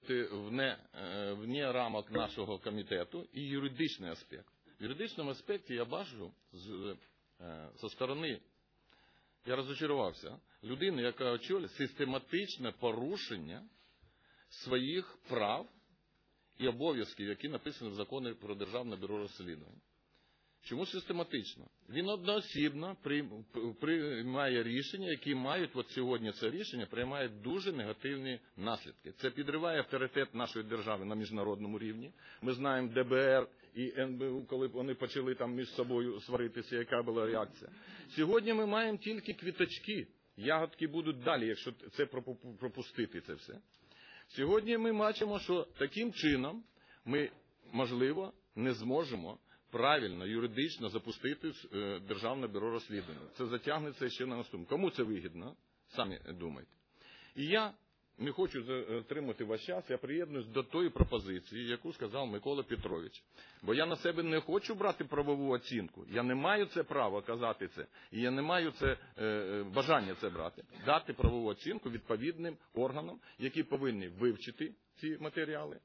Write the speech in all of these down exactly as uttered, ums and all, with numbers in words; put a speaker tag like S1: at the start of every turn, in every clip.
S1: вне, вне рамок нашого комітету і юридичний аспект. В юридичному аспекті я бачу з, зі сторони, я розчарувався, людини, яка очолює систематичне порушення своїх прав і обов'язків, які написані в законі про Державне бюро розслідувань. Чому систематично? Він одноосібно приймає рішення, які мають, от сьогодні це рішення, приймають дуже негативні наслідки. Це підриває авторитет нашої держави на міжнародному рівні. Ми знаємо Д Б Р і Н Б У, коли вони почали там між собою сваритися, яка була реакція. Сьогодні ми маємо тільки квіточки. Ягодки будуть далі, якщо це пропустити це все. Сьогодні ми бачимо, що таким чином ми, можливо, не зможемо правильно, юридично запустити Державне бюро розслідувань. Це затягнеться ще на наступне. Кому це вигідно? Самі думайте. І я не хочу затримати ваш час, я приєднуюсь до тої пропозиції, яку сказав Микола Петрович. Бо я на себе не хочу брати правову оцінку. Я не маю це право казати це. І я не маю це е, бажання це брати. Дати правову оцінку відповідним органам, які повинні вивчити ці матеріали,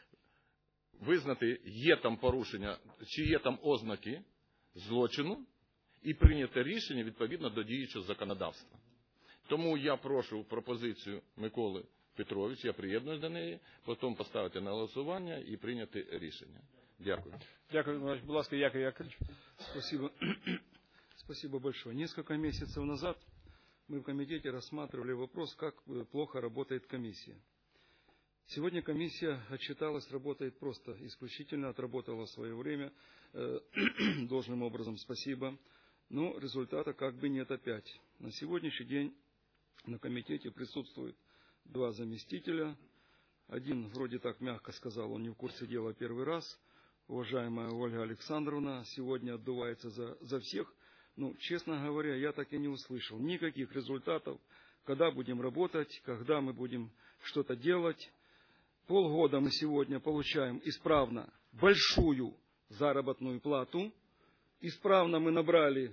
S1: визнати, є там порушення, чи є там ознаки злочину, і прийняти рішення відповідно до діючого законодавства. Тому я прошу пропозицію Миколи Петровича, я приєднуюсь до неї, потім поставити на голосування і прийняти рішення. Дякую.
S2: Дякую, будь ласка, Яков Яковлевич. Спасибо. Спасибо большое. Несколько месяцев назад мы в комитете рассматривали вопрос, как плохо работает комиссия. Сегодня комиссия отчиталась, работает просто исключительно, отработала свое время э, должным образом, спасибо. Но результата как бы нет опять. На сегодняшний день на комитете присутствует два заместителя. Один, вроде так мягко сказал, он не в курсе дела первый раз. Уважаемая Ольга Александровна сегодня отдувается за, за всех. Ну, честно говоря, я так и не услышал никаких результатов, когда будем работать, когда мы будем что-то делать. Полгода мы сегодня получаем исправно большую заработную плату. Исправно мы набрали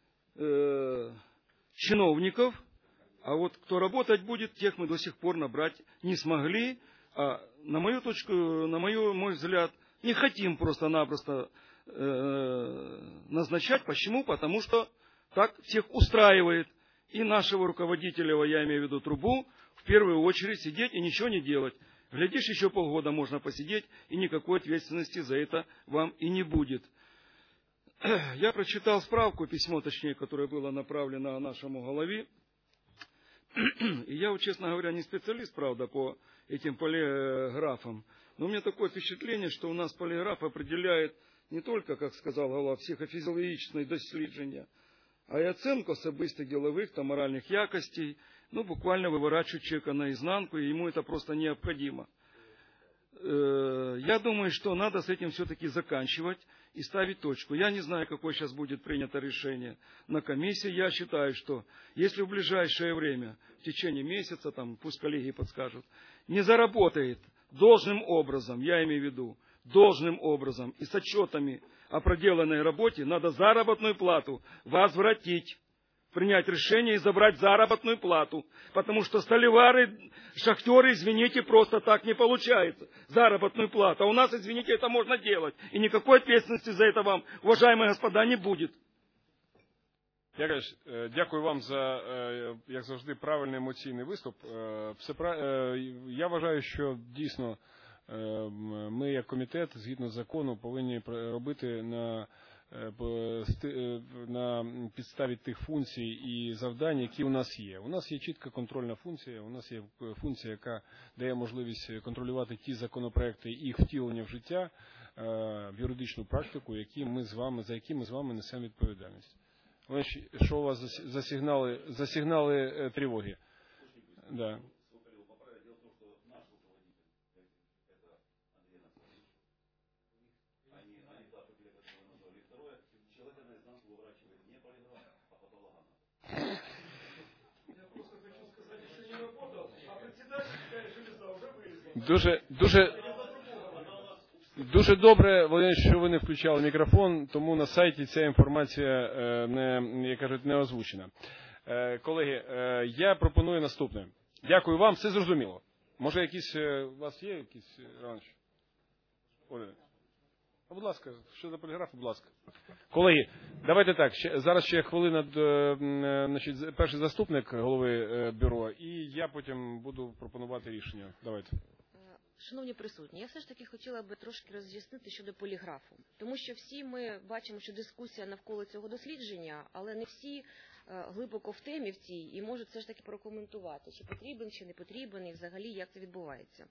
S2: э, чиновников, а вот кто работать будет, тех мы до сих пор набрать не смогли. А на мою точку, на мою, мой взгляд, не хотим просто-напросто э, назначать. Почему? Потому что так всех устраивает. И нашего руководителя, я имею в виду Трубу, в первую очередь сидеть и ничего не делать. Глядишь, еще полгода можно посидеть, и никакой ответственности за это вам и не будет. Я прочитал справку, письмо, точнее, которое было направлено нашему голове. И я, честно говоря, не специалист, правда, по этим полиграфам. Но у меня такое впечатление, что у нас полиграф определяет не только, как сказал голова, психофізіологічне дослідження, а и оценку особистих ділових та моральних якостей, ну, буквально выворачивать человека наизнанку, и ему это просто необходимо. Я думаю, что надо с этим все-таки заканчивать и ставить точку. Я не знаю, какое сейчас будет принято решение на комиссии. Я считаю, что если в ближайшее время, в течение месяца, там, пусть коллеги подскажут, не заработает должным образом, я имею в виду, должным образом и с отчетами о проделанной работе, надо заработную плату возвратить. Принять решение и забрать заработную плату. Потому что столевары, шахтеры, извините, просто так не получается. Заработную плату. А у нас, извините, это можно делать. И никакой ответственности за это вам, уважаемые господа, не будет. Дякую вам за, як завжди, правильний емоційний виступ. Я вважаю, що дійсно ми, як комітет, згідно закону, повинні робити на на підставі тих функцій і завдань, які у нас є. У нас є чітка контрольна функція, у нас є функція, яка дає можливість контролювати ті законопроекти і їх втілення в життя, в юридичну практику, які ми з вами, за які ми з вами несемо відповідальність. Що у вас за сигнали, за сигнали тривоги? Да. Дуже, дуже, дуже добре, Володимир, що ви не включали мікрофон, тому на сайті ця інформація не, як кажуть, не озвучена. Колеги, я пропоную наступне. Дякую вам, все зрозуміло.
S3: Може, якісь, у вас є якісь, Іванович? Оля. А, будь ласка, щодо поліграфу, будь ласка. Колеги, давайте так, ще, зараз ще хвилина, значить, перший заступник голови бюро, і я потім буду пропонувати рішення. Давайте.
S4: Шановні присутні, я все ж таки хотіла би трошки роз'яснити щодо поліграфу. Тому що всі ми бачимо, що дискусія навколо цього дослідження, але не всі глибоко в темі в цій і можуть все ж таки прокоментувати, чи потрібен, чи не потрібен, і взагалі як це відбувається.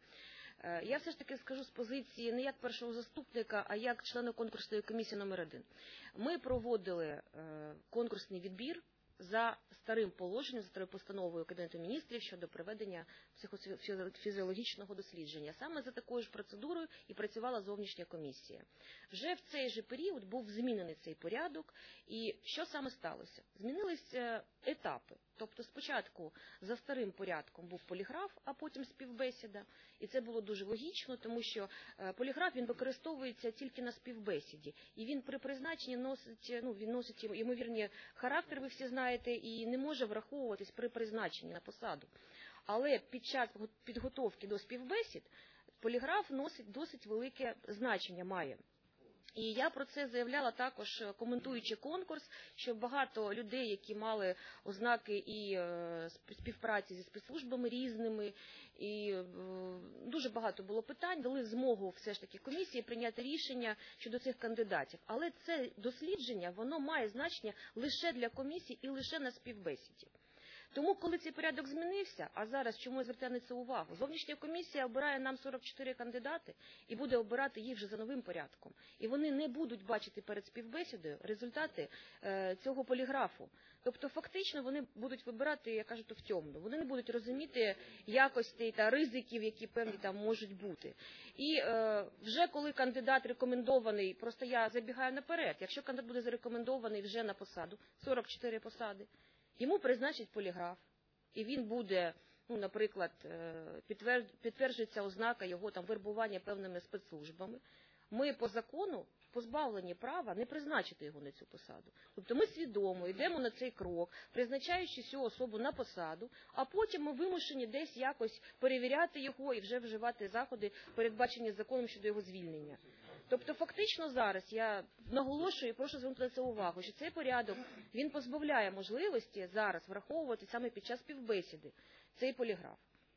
S4: Я все ж таки скажу з позиції не як першого заступника, а як члена конкурсної комісії номер один. Ми проводили конкурсний відбір за старим положенням, за старою постановою Кабінету міністрів щодо проведення психофізіологічного дослідження. Саме за такою ж процедурою і працювала зовнішня комісія. Вже в цей же період був змінений цей порядок. І що саме сталося? Змінилися етапи. Тобто спочатку за старим порядком був поліграф, а потім співбесіда. І це було дуже логічно, тому що поліграф він використовується тільки на співбесіді. І він при призначенні носить, ну, він носить ймовірні характер, ви всі знаєте, і не може враховуватись при призначенні на посаду. Але під час підготовки до співбесід поліграф носить досить велике значення, має. І я про це заявляла також, коментуючи конкурс, що багато людей, які мали ознаки і співпраці зі спецслужбами різними, і дуже багато було питань, дали змогу все ж таки комісії прийняти рішення щодо цих кандидатів. Але це дослідження, воно має значення лише для комісії і лише на співбесіді. Тому, коли цей порядок змінився, а зараз чому я звертаю на це увагу, зовнішня комісія обирає нам сорок чотири кандидати і буде обирати їх вже за новим порядком. І вони не будуть бачити перед співбесідою результати е, цього поліграфу. Тобто, фактично, вони будуть вибирати, я кажу, то в темну. Вони не будуть розуміти якостей та ризиків, які певні там можуть бути. І е, вже коли кандидат рекомендований, просто я забігаю наперед, якщо кандидат буде зарекомендований вже на посаду, сорок чотири посади, йому призначить поліграф, і він буде, ну, наприклад, підтверджується ознака його там вербування певними спецслужбами. Ми по закону позбавлені права не призначити його на цю посаду. Тобто ми свідомо йдемо на цей крок, призначаючи цю особу на посаду, а потім ми вимушені десь якось перевіряти його і вже вживати заходи, передбачені законом щодо його звільнення. Тобто фактично зараз я наголошую і прошу звернути на це увагу, що цей порядок, він позбавляє можливості зараз враховувати саме під час співбесіди цей поліграф.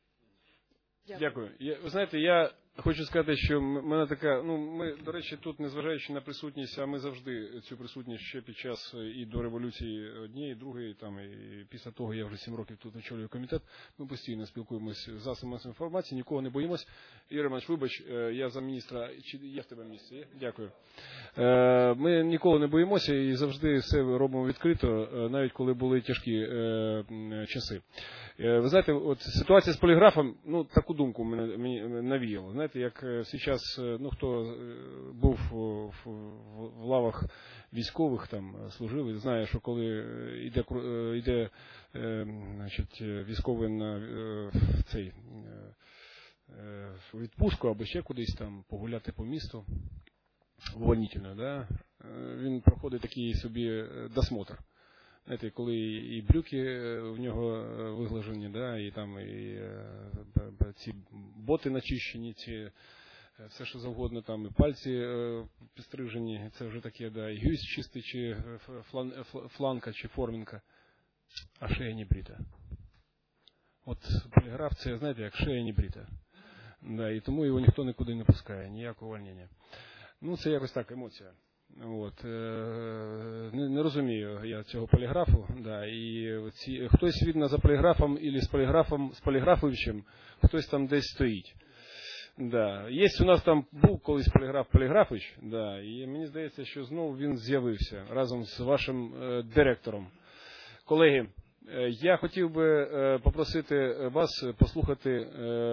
S4: Дякую.
S3: Дякую. Я, ви знаєте, я хочу сказати, що в мене така, ну, ми, до речі, тут, незважаючи на присутність, а ми завжди цю присутність ще під час і до революції однієї, другої, там, і після того я вже сім років тут очолюю комітет, ми постійно спілкуємося з засобами інформації, нікого не боїмось. Ігор Іванович, вибач, я замміністра, чи є в тебе місце? Є? Дякую. Ми ніколи не боїмося і завжди все робимо відкрито, навіть коли були тяжкі часи. Ви знаєте, от ситуація з поліграфом, ну, таку думку мене, мені навіяло. Знаєте, як зараз, ну, хто був в, в лавах військових, там, служив, знає, що коли йде, йде значить, військовий на цей відпустку або ще кудись там погуляти по місту, увольнительно, да, він проходить такий собі досмотр. Знаєте, коли і брюки в нього виглажені, да, і там і ці боти начищені, ці все що завгодно, там і пальці підстрижені, це вже таке, да, і гюсь чистий, чи флан, фланка, чи формінка, а шея не брита. От поліграф це, знаєте, як шея не брита. Да, і тому його ніхто нікуди не пускає, ніякого увольнення. Ну, це якось так, емоція. От, не, не розумію я цього поліграфу, да, і ці, хтось, видно, за поліграфом або з поліграфом, з поліграфовичем, хтось там десь стоїть. Да. Є у нас там був колись поліграф Поліграфович, да, і мені здається, що знову він з'явився разом з вашим е, директором. Колеги, е, я хотів би е, попросити вас послухати е,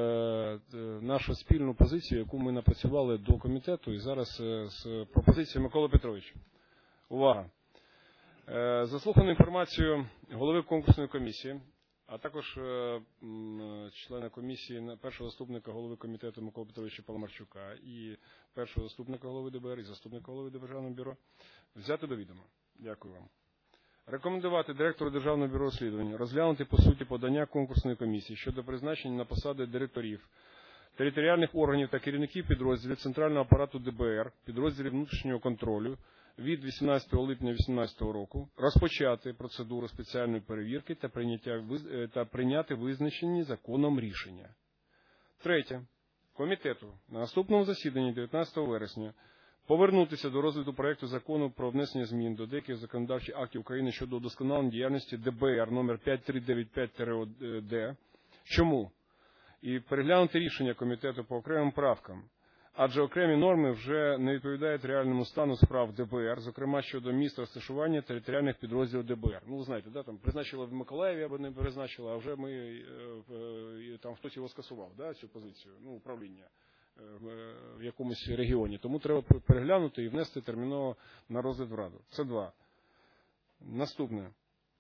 S3: нашу спільну позицію, яку ми напрацювали до комітету, і зараз е, з пропозицією Миколи Петровича. Увага! Е, заслухану інформацію голови конкурсної комісії, а також е, члена комісії, першого заступника голови комітету Миколи Петровича Паламарчука і першого заступника голови ДБР і заступника голови Державного бюро взяти до відома. Дякую вам. Рекомендувати директору Державного бюро розслідувань розглянути по суті подання конкурсної комісії щодо призначення на посади директорів територіальних органів та керівників підрозділів Центрального апарату Д Б Р, підрозділів внутрішнього контролю від вісімнадцятого липня дві тисячі вісімнадцятого року, розпочати процедуру спеціальної перевірки та, прийняття, та прийняти визначені законом рішення. Третє. Комітету на наступному засіданні дев'ятнадцятого вересня повернутися до розгляду проекту закону про внесення змін до деяких законодавчих актів України щодо удосконалення діяльності Д Б Р номер п'ять три дев'ять п'ять Д. Чому? І переглянути рішення комітету по окремим правкам, адже окремі норми вже не відповідають реальному стану справ Д Б Р, зокрема щодо місця розташування територіальних підрозділів Д Б Р. Ну, ви знаєте, да, там призначили в Миколаєві або не призначили, а вже ми, там хтось його скасував, да, цю позицію, ну, управління в якомусь регіоні. Тому треба переглянути і внести терміново на розгляд в Раду. Це два. Наступне.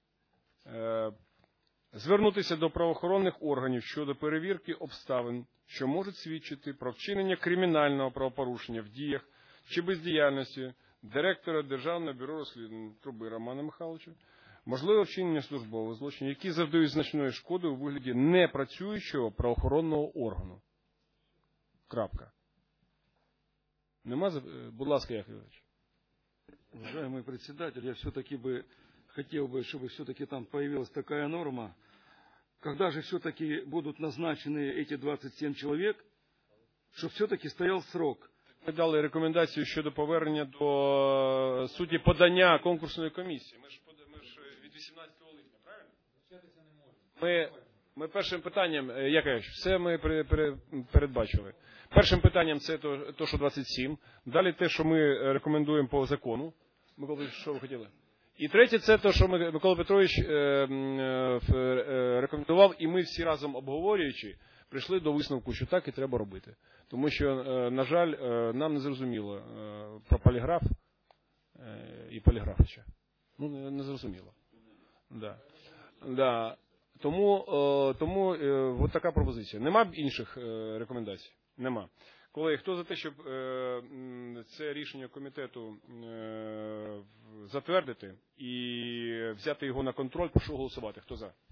S3: Звернутися до правоохоронних органів щодо перевірки обставин, що можуть свідчити про вчинення кримінального правопорушення в діях чи бездіяльності директора Державного бюро розслідувань Труби Романа Михайловича, можливе вчинення службових злочинів, які завдають значної шкоди у вигляді непрацюючого правоохоронного органу. Крапка. Нема? Будь ласка, Яків Іванович.
S2: Уважаемый председатель, я все-таки бы хотел бы, чтобы все-таки там появилась такая норма, когда же все-таки будут назначены эти двадцать семь человек, чтобы все-таки стоял срок.
S3: Ми дали рекомендацію щодо повернення до суті подання конкурсної комісії. Ми ж, ми ж від вісімнадцятого липня, правильно? Ми, ми першим питанням, Якович, все ми при, при, передбачили. Першим питанням це то, то, що двадцять сім. Далі те, що ми рекомендуємо по закону. Микола Петрович, що ви хотіли? І третє, це те, що Микола Петрович е, е, рекомендував, і ми всі разом обговорюючи, прийшли до висновку, що так і треба робити. Тому що, е, на жаль, е, нам не зрозуміло е, про поліграф е, і поліграфича. Ну, не, не зрозуміло. Да. Да. Тому, е, тому е, от така пропозиція. Нема інших е, рекомендацій? Нема. Колеги, хто за те, щоб е, це рішення комітету е, затвердити і взяти його на контроль, прошу голосувати. Хто за?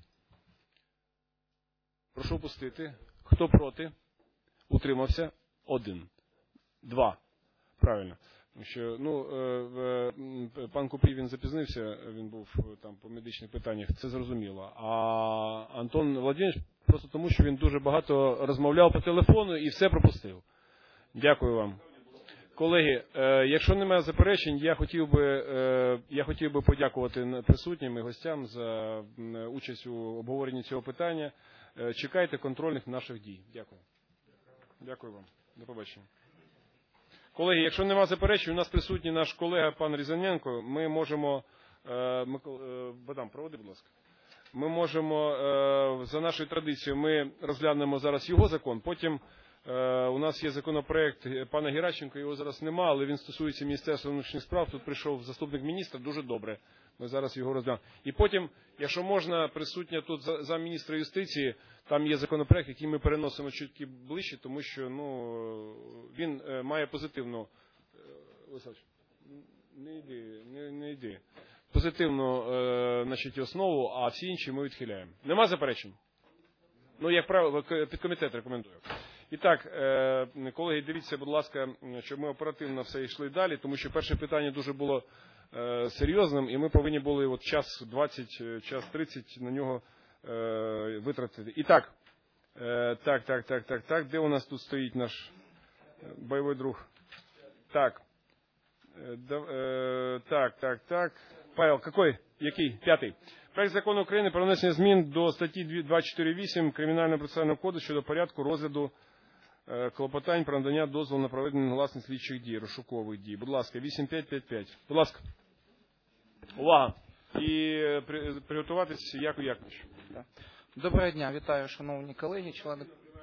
S3: Прошу опустити. Хто проти? Утримався? Один. Два. Правильно. Що, ну, е, е, пан Купрій, він запізнився, він був там по медичних питаннях, це зрозуміло. А Антон Володимирович просто тому, що він дуже багато розмовляв по телефону і все пропустив. Дякую вам. Колеги, е, якщо немає заперечень, я хотів би, е, я хотів би подякувати присутнім і гостям за участь у обговоренні цього питання. Е, чекайте контрольних наших дій. Дякую. Дякую вам. До побачення. Колеги, якщо немає заперечень, у нас присутній наш колега пан Різаненко. Ми можемо, е, Микола, е, Богдан, проводи, будь ласка. Ми можемо, е, за нашою традицією, ми розглянемо зараз його закон, потім у нас є законопроект пана Геращенко, його зараз нема, але він стосується Міністерства внутрішніх справ. Тут прийшов заступник міністра, дуже добре. Ми зараз його розглянемо. І потім, якщо можна, присутня тут замміністра юстиції, там є законопроект, який ми переносимо чутки ближче, тому що ну, він має позитивну, не йди, не, не йди, позитивну значить, основу, а всі інші ми відхиляємо. Нема заперечень? Ну, як правило, підкомітет рекомендую. І так, колеги, дивіться, будь ласка, щоб ми оперативно все йшли далі, тому що перше питання дуже було серйозним, і ми повинні були от час двадцять, час тридцять на нього витратити. І так, так, так, так, так, так, де у нас тут стоїть наш бойовий друг? Так, так, так, так. Павел, який? Який? П'ятий. Проект закону України про внесення змін до статті двадцять чотири вісім Кримінального процесуального кодексу щодо порядку розгляду клопотань про надання дозволу на проведення негласних слідчих дій, розшукових дій. Будь ласка, вісім п'ять п'ять п'ять. Будь ласка. Увага. І приготуватись Яків Якович.
S5: Доброго дня. Вітаю, шановні колеги, члени...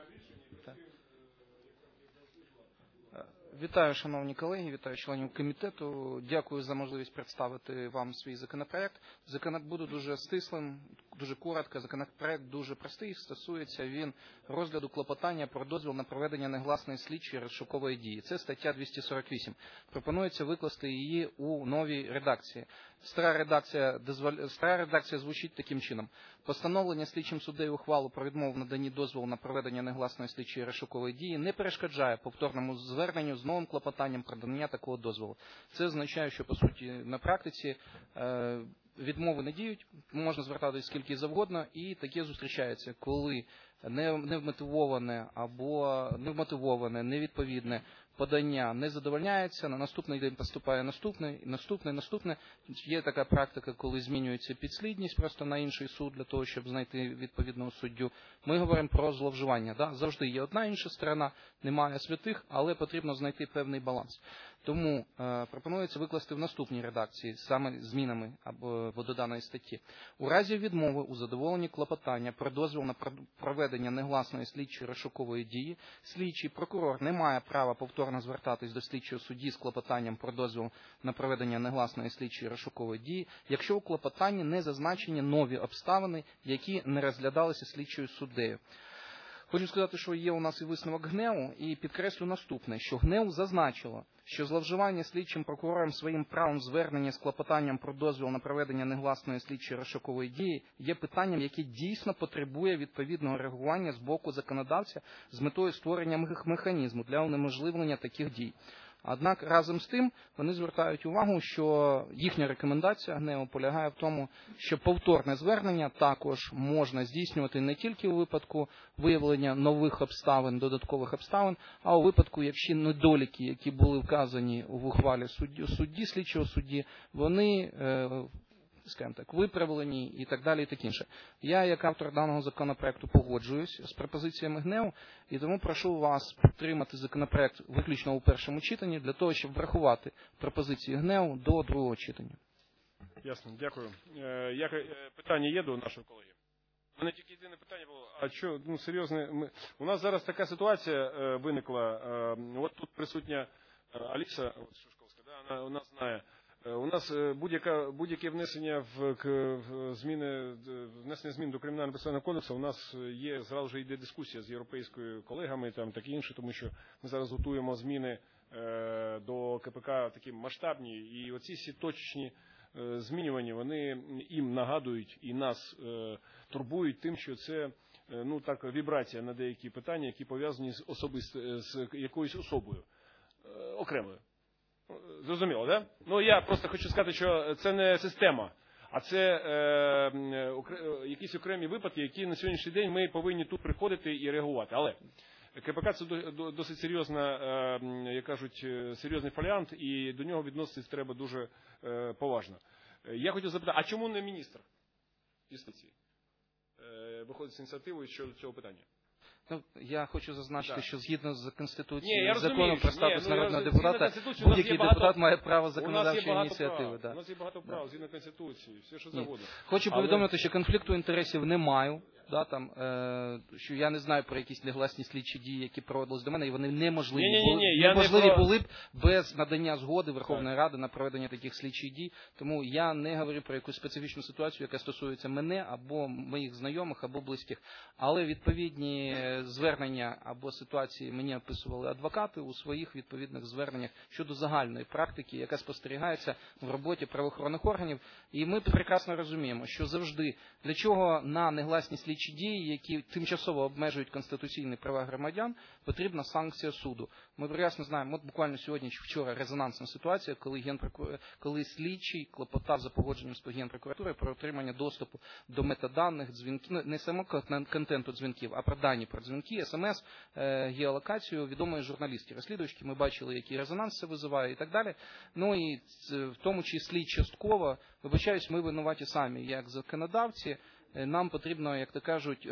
S5: Вітаю, шановні колеги, вітаю членів комітету. Дякую за можливість представити вам свій законопроект. Законопроект буде дуже стислим, дуже коротко. Законопроект дуже простий, стосується він розгляду клопотання про дозвіл на проведення негласної слідчої розшукової дії. Це стаття двісті сорок вісім. Пропонується викласти її у новій редакції. Стара редакція, стара редакція звучить таким чином. Постановлення слідчим суддею ухвалу про відмову в наданні дозволу на проведення негласної слідчої розшукової дії не перешкоджає повторному зверненню з новим клопотанням про надання такого дозволу. Це означає, що, по суті, на практиці е, відмови не діють, можна звертатись скільки завгодно, і таке зустрічається, коли невмотивоване або невмотивоване, невідповідне подання не задовольняється, на наступний день поступає наступний, наступний, наступне. Є така практика, коли змінюється підслідність просто на інший суд для того, щоб знайти відповідного суддю. Ми говоримо про зловживання. Да? Завжди є одна інша сторона, немає святих, але потрібно знайти певний баланс. Тому е, пропонується викласти в наступній редакції саме змінами або до даної статті. У разі відмови у задоволенні клопотання про дозвіл на проведення негласної слідчої розшукової дії, слідчий прокурор не має права повторно звертатись до слідчого судді з клопотанням про дозвіл на проведення негласної слідчої розшукової дії, якщо у клопотанні не зазначені нові обставини, які не розглядалися слідчою суддею. Хочу сказати, що є у нас і висновок ГНЕУ, і підкреслю наступне, що ГНЕУ зазначило, що зловживання слідчим прокурором своїм правом звернення з клопотанням про дозвіл на проведення негласної слідчої розшукової дії є питанням, яке дійсно потребує відповідного реагування з боку законодавця з метою створення механізму для унеможливлення таких дій. Однак разом з тим вони звертають увагу, що їхня рекомендація ГНЕУ полягає в тому, що повторне звернення також можна здійснювати не тільки у випадку виявлення нових обставин, додаткових обставин, а у випадку, якщо недоліки, які були вказані в ухвалі судді, судді слідчого судді, вони скажімо так, виправлені і так далі, і так інше. Я, як автор даного законопроекту, погоджуюсь з пропозиціями ГНЕУ, і тому прошу вас підтримати законопроект виключно у першому читанні, для того, щоб врахувати пропозиції ГНЕУ до другого читання.
S6: Ясно, дякую. Як питання є до нашого колеги? У мене тільки єдине питання було, а що, ну, серйозне, ми... у нас зараз така ситуація виникла, от тут присутня Аліса Шушковська, да, вона, вона знає. У нас будь-яке будь-яке внесення в, в зміни, внесення змін до Кримінального процесуального кодексу, у нас є, зразу ж йде дискусія з європейською колегами, там таке інше, тому що ми зараз готуємо зміни е, до КПК такі масштабні, і оці всі точечні е, змінювання, вони їм нагадують і нас е, турбують тим, що це, е, ну так, вібрація на деякі питання, які пов'язані з особисто з якоюсь особою е, окремою. Зрозуміло, да? Ну, я просто хочу сказати, що це не система, а це е, окр... якісь окремі випадки, які на сьогоднішній день ми повинні тут приходити і реагувати. Але КПК – це досить серйозна, е, як кажуть, серйозний фоліант, і до нього відноситись треба дуже е, поважно. Я хотів запитати, а чому не міністр юстиції е, виходить з ініціативою щодо цього питання?
S5: Ну, я хочу зазначити,
S6: да.
S5: що згідно з Конституцією,
S6: Ні,
S5: законом про статус
S6: Ні,
S5: народного
S6: ну,
S5: депутата, будь-який
S6: багато,
S5: депутат має право законодавчої ініціативи.
S6: Да. У нас є багато прав, да. Згідно Конституції, все, що завгодно.
S5: Хочу
S6: Але...
S5: повідомити, що конфлікту інтересів не маю. Да, там, е, що я не знаю про якісь негласні слідчі дії, які проводились до мене, і вони неможливі,
S6: ні, ні, ні,
S5: були,
S6: я
S5: неможливі
S6: не про...
S5: були б без надання згоди Верховної Ради на проведення таких слідчих дій. Тому я не говорю про якусь специфічну ситуацію, яка стосується мене або моїх знайомих, або близьких. Але відповідні звернення або ситуації мені описували адвокати у своїх відповідних зверненнях щодо загальної практики, яка спостерігається в роботі правоохоронних органів. І ми прекрасно розуміємо, що завжди для чого на негласні слідчі Слідчі дії, які тимчасово обмежують конституційні права громадян, потрібна санкція суду. Ми прекрасно знаємо, от буквально сьогодні чи вчора резонансна ситуація, коли, генпрокур... коли слідчий клопотав за погодженням з Генпрокуратурою про отримання доступу до метаданих дзвінків, ну, не самого контенту дзвінків, а про дані про дзвінки, смс, е, геолокацію відомої журналістки, розслідувачки. Ми бачили, який резонанс це визиває і так далі. Ну і в тому числі частково, вибачаюсь, ми винуваті самі, як законодавці. Нам потрібно, як то кажуть,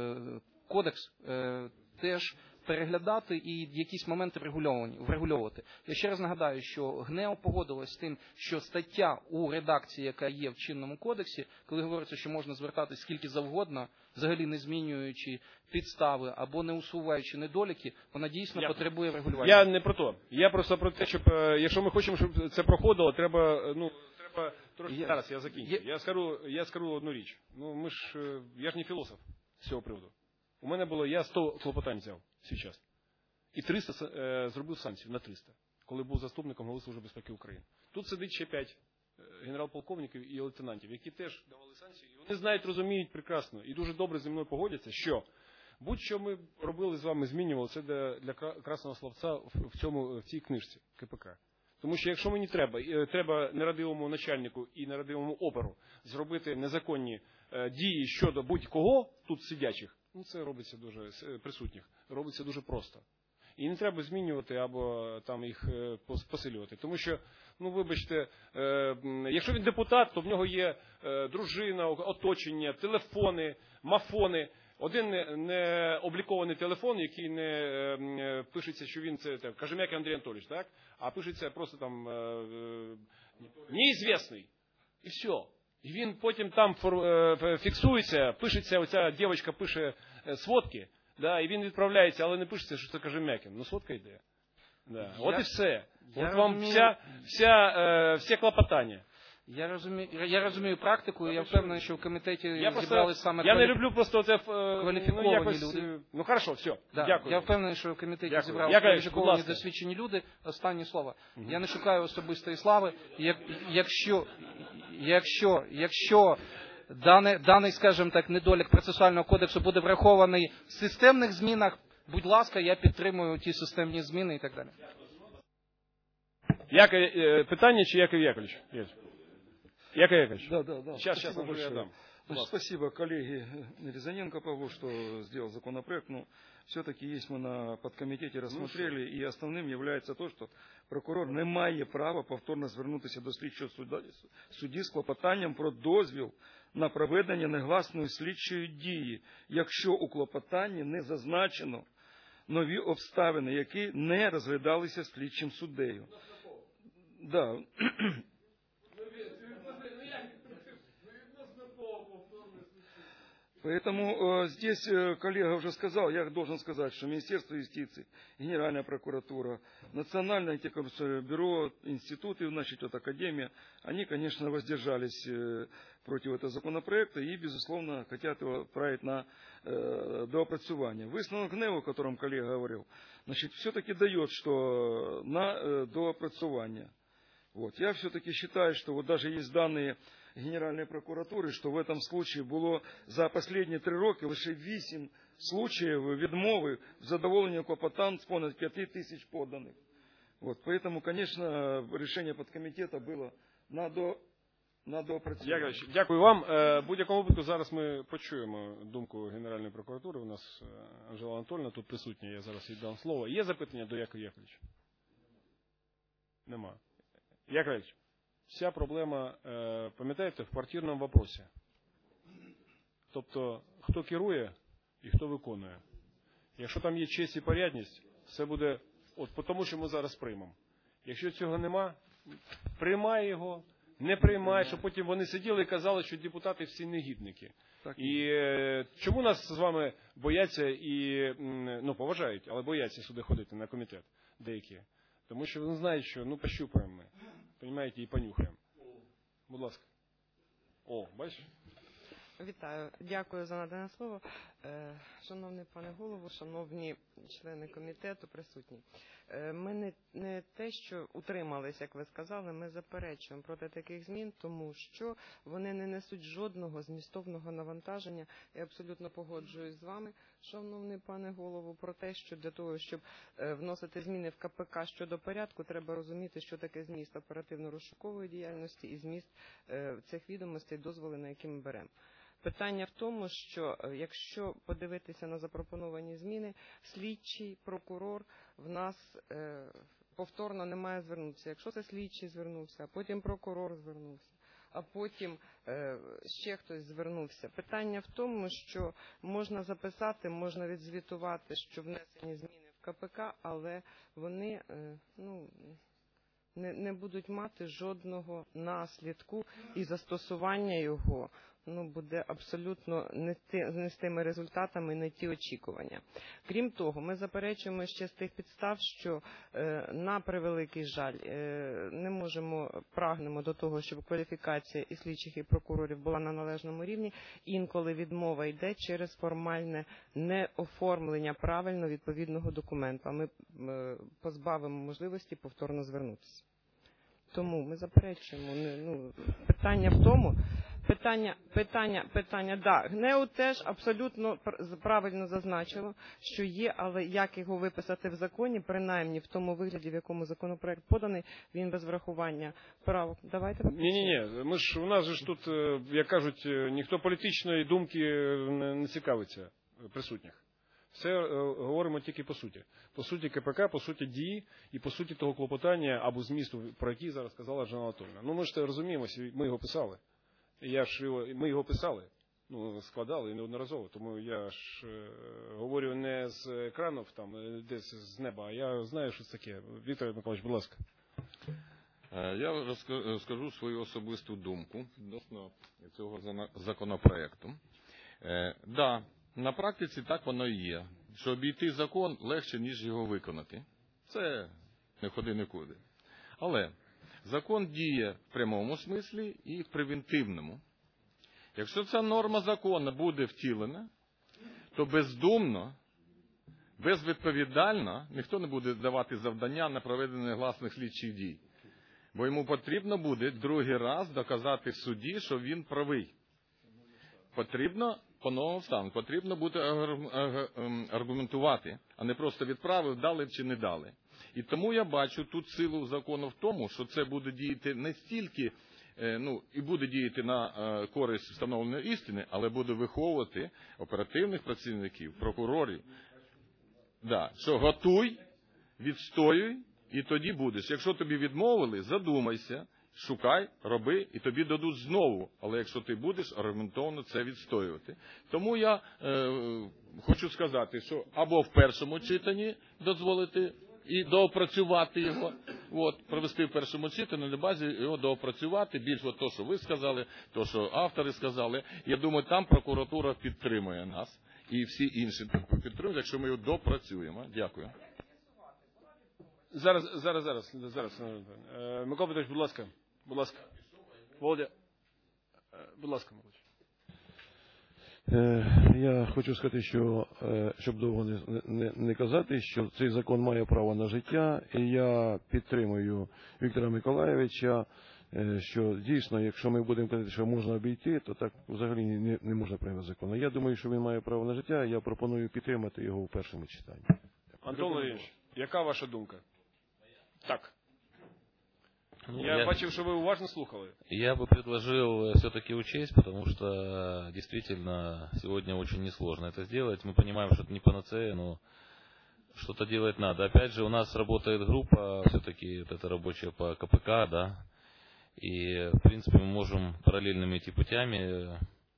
S5: кодекс теж переглядати і якісь моменти врегульовувати. Я ще раз нагадаю, що ГНЕУ погодилось з тим, що стаття у редакції, яка є в чинному кодексі, коли говориться, що можна звертатись скільки завгодно, взагалі не змінюючи підстави або не усуваючи недоліки, вона дійсно я, потребує регулювання.
S6: Я не про то. Я просто про те, щоб, якщо ми хочемо, щоб це проходило, треба, ну, треба трошки
S5: Я-
S6: зараз я закінчу.
S5: я-
S6: Я скажу, я скажу одну річ. Ну ми ж е, я ж не філософ з цього приводу. У мене було я сто клопотань взяв в свій час. І триста е, зробив санкцію на триста, коли був заступником Голови Служби безпеки України. Тут сидить ще п'ять генерал-полковників і лейтенантів, які теж давали санкції. І вони знають, розуміють прекрасно і дуже добре зі мною погодяться, що будь-що ми робили з вами, змінювали, це для, для красного словця в, в, цьому, в цій книжці КПК. Тому що якщо мені треба, треба нерадивому начальнику і нерадивому оперу зробити незаконні е, дії щодо будь-кого тут сидячих, ну це робиться дуже, присутніх, робиться дуже просто. І не треба змінювати або там їх е, посилювати. Тому що, ну вибачте, е, якщо він депутат, то в нього є е, дружина, оточення, телефони, мафони. Один не, не облікований телефон, який не е, пишеться, що він це так, Кажем'як Андрій Анатолійович, так? А пишеться просто там е, е, неізвісний. І все. І він потім там фор, е, фіксується, пишеться, оця дівчинка пише е, сводки, да, і він відправляється, але не пишеться, що це Кажем'якін. Ну, сводка йде. Да. Я, От і все. От вам розумію... вся, вся, е, всі клопотання.
S5: Я розумію, я розумію практику, і я впевнений, що в комітеті
S6: я
S5: зібрали
S6: просто,
S5: саме
S6: я
S5: кваліф...
S6: не люблю просто це
S5: кваліфіковані
S6: ну, якось,
S5: люди.
S6: Ну, хорошо, все,
S5: да.
S6: дякую.
S5: Я впевнений, що в комітеті
S6: дякую.
S5: зібрали
S6: я,
S5: кваліфіковані досвідчені люди. Останнє слово. Угу. Я не шукаю особистої слави. Як, якщо, якщо, якщо даний, даний, скажімо так, недолік процесуального кодексу буде врахований в системних змінах, будь ласка, я підтримую ті системні зміни і так далі.
S6: Яке питання чи Яков Яковлевич? Яков Яковлевич.
S2: Да, да, да.
S6: Сейчас, сейчас, я дам.
S2: Значит, спасибо коллеге Резаненко Павлу, что сделал законопроект. Но все-таки есть мы на подкомитете рассмотрели, ну, и основным является то, что прокурор не має права повторно звернутися до слідчого судді з клопотанням про дозвіл на проведення негласної слідчої дії, якщо у клопотанні не зазначено нові обставини, які не розглядалися слідчим суддею. Да. Поэтому э, здесь э, коллега уже сказал, я должен сказать, что Министерство юстиции, Генеральная прокуратура, Национальное антикоррупционное бюро, институты, значит, вот Академия, они, конечно, воздержались э, против этого законопроекта и, безусловно, хотят его отправить на э, доопрацювание. Висновок ГНЕУ, о котором коллега говорил, значит, все-таки дает, что на э, доопрацювание. Вот. Я все-таки считаю, что вот даже есть данные Генеральной прокуратури, що в этом случае було за останні три роки лише вісім случаїв відмови в задоволенні клопотань з понад п'яти тисяч поданих. Вот, поэтому, конечно, решение подкомитета было на до на доопрацювання.
S6: Дякую вам. В будь-якому випадку зараз ми почуємо думку Генеральної прокуратури. У нас Анжела Анатольевна тут присутня, я зараз їй дам слово. Є запитання до Якова Яковлевича? Нема. Яковлевич. Вся проблема, пам'ятаєте, в квартирному вопросі. Тобто, хто керує і хто виконує. Якщо там є честь і порядність, все буде, от по тому, що ми зараз приймемо. Якщо цього нема, приймай його, не приймай, щоб потім вони сиділи і казали, що депутати всі негідники. Так. І е, чому нас з вами бояться і, ну, поважають, але бояться сюди ходити на комітет деякі? Тому що вони знають, що, ну, пощупаємо ми. Понимаєте, і понюхаємо. Будь ласка. О, бачиш?
S7: Вітаю. Дякую за надане слово. Шановний пане голово, шановні члени комітету, присутні. Ми не, не те, що утримались, як ви сказали, ми заперечуємо проти таких змін, тому що вони не несуть жодного змістовного навантаження. Я абсолютно погоджуюсь з вами, шановний пане голово, про те, що для того, щоб вносити зміни в КПК щодо порядку, треба розуміти, що таке зміст оперативно-розшукової діяльності і зміст цих відомостей, дозволи, на які ми беремо. Питання в тому, що якщо подивитися на запропоновані зміни, слідчий, прокурор в нас е, повторно не має звернутися. Якщо це слідчий звернувся, а потім прокурор звернувся, а потім е, ще хтось звернувся. Питання в тому, що можна записати, можна відзвітувати, що внесені зміни в КПК, але вони е, ну, не, не будуть мати жодного наслідку і застосування його ну, буде абсолютно не, ті, не з тими результатами, не ті очікування. Крім того, ми заперечуємо ще з тих підстав, що е, на превеликий жаль е, не можемо, прагнемо до того, щоб кваліфікація і слідчих, і прокурорів була на належному рівні. Інколи відмова йде через формальне неоформлення правильно відповідного документу, а ми е, позбавимо можливості повторно звернутися. Тому ми заперечуємо. Ну, питання в тому, питання, питання, питання, да, ГНЕУ теж абсолютно правильно зазначило, що є, але як його виписати в законі, принаймні в тому вигляді, в якому законопроект поданий, він без врахування правок. Давайте.
S6: Ні-ні-ні, ми ж, у нас же ж тут, як кажуть, ніхто політичної думки не цікавиться присутніх. Все е, говоримо тільки по суті. По суті КПК, по суті дії і по суті того клопотання або змісту, про який зараз сказала Жанна Анатольовна. Ну ми ж розуміємо, ми його писали. Я ж його, ми його писали, ну складали неодноразово. Тому я ж е, говорю не з екранів, там, десь з неба, а я знаю, що це таке. Віктор Миколаївич, будь ласка.
S1: Я розкажу свою особисту думку відносно цього законопроекту. Так, да, на практиці так воно і є, що обійти закон легше, ніж його виконати. Це не ходи нікуди. Але закон діє в прямому смислі і в превентивному. Якщо ця норма закону буде втілена, то бездумно, безвідповідально ніхто не буде давати завдання на проведення негласних слідчих дій. Бо йому потрібно буде другий раз доказати в суді, що він правий. Потрібно по-новому стану. Потрібно буде аргументувати, а не просто відправив, дали чи не дали. І тому я бачу тут силу закону в тому, що це буде діяти не стільки, ну, і буде діяти на користь встановленої істини, але буде виховувати оперативних працівників, прокурорів. Да, що готуй, відстоюй, і тоді будеш. Якщо тобі відмовили, задумайся, шукай, роби, і тобі дадуть знову. Але якщо ти будеш аргументовано це відстоювати. Тому я е, хочу сказати, що або в першому читанні дозволити і доопрацювати його, от, провести в першому читанні, на базі його доопрацювати, більш от то, що ви сказали, то, що автори сказали. Я думаю, там прокуратура підтримує нас і всі інші підтримують, якщо ми його допрацюємо. Дякую.
S6: Зараз, зараз, зараз, зараз. Микола Петрович, будь ласка. Будь ласка. Володя. Будь ласка, Микола.
S8: Я хочу сказати, що, щоб довго не, не, не казати, що цей закон має право на життя, і я підтримую Віктора Миколайовича, що дійсно, якщо ми будемо казати, що можна обійти, то так взагалі не, не можна приймати закон. Я думаю, що він має право на життя, і я пропоную підтримати його у першому читанні.
S6: Антон Валерійович, яка ваша думка? Так.
S9: Ну,
S6: я,
S9: я
S6: бачив, что вы уважно слухали.
S9: Я бы предложил все-таки учесть, потому что действительно сегодня очень несложно это сделать. Мы понимаем, что это не панацея, но что-то делать надо. Опять же, у нас работает группа, все-таки вот эта рабочая по КПК, да, и в принципе мы можем параллельными идти путями,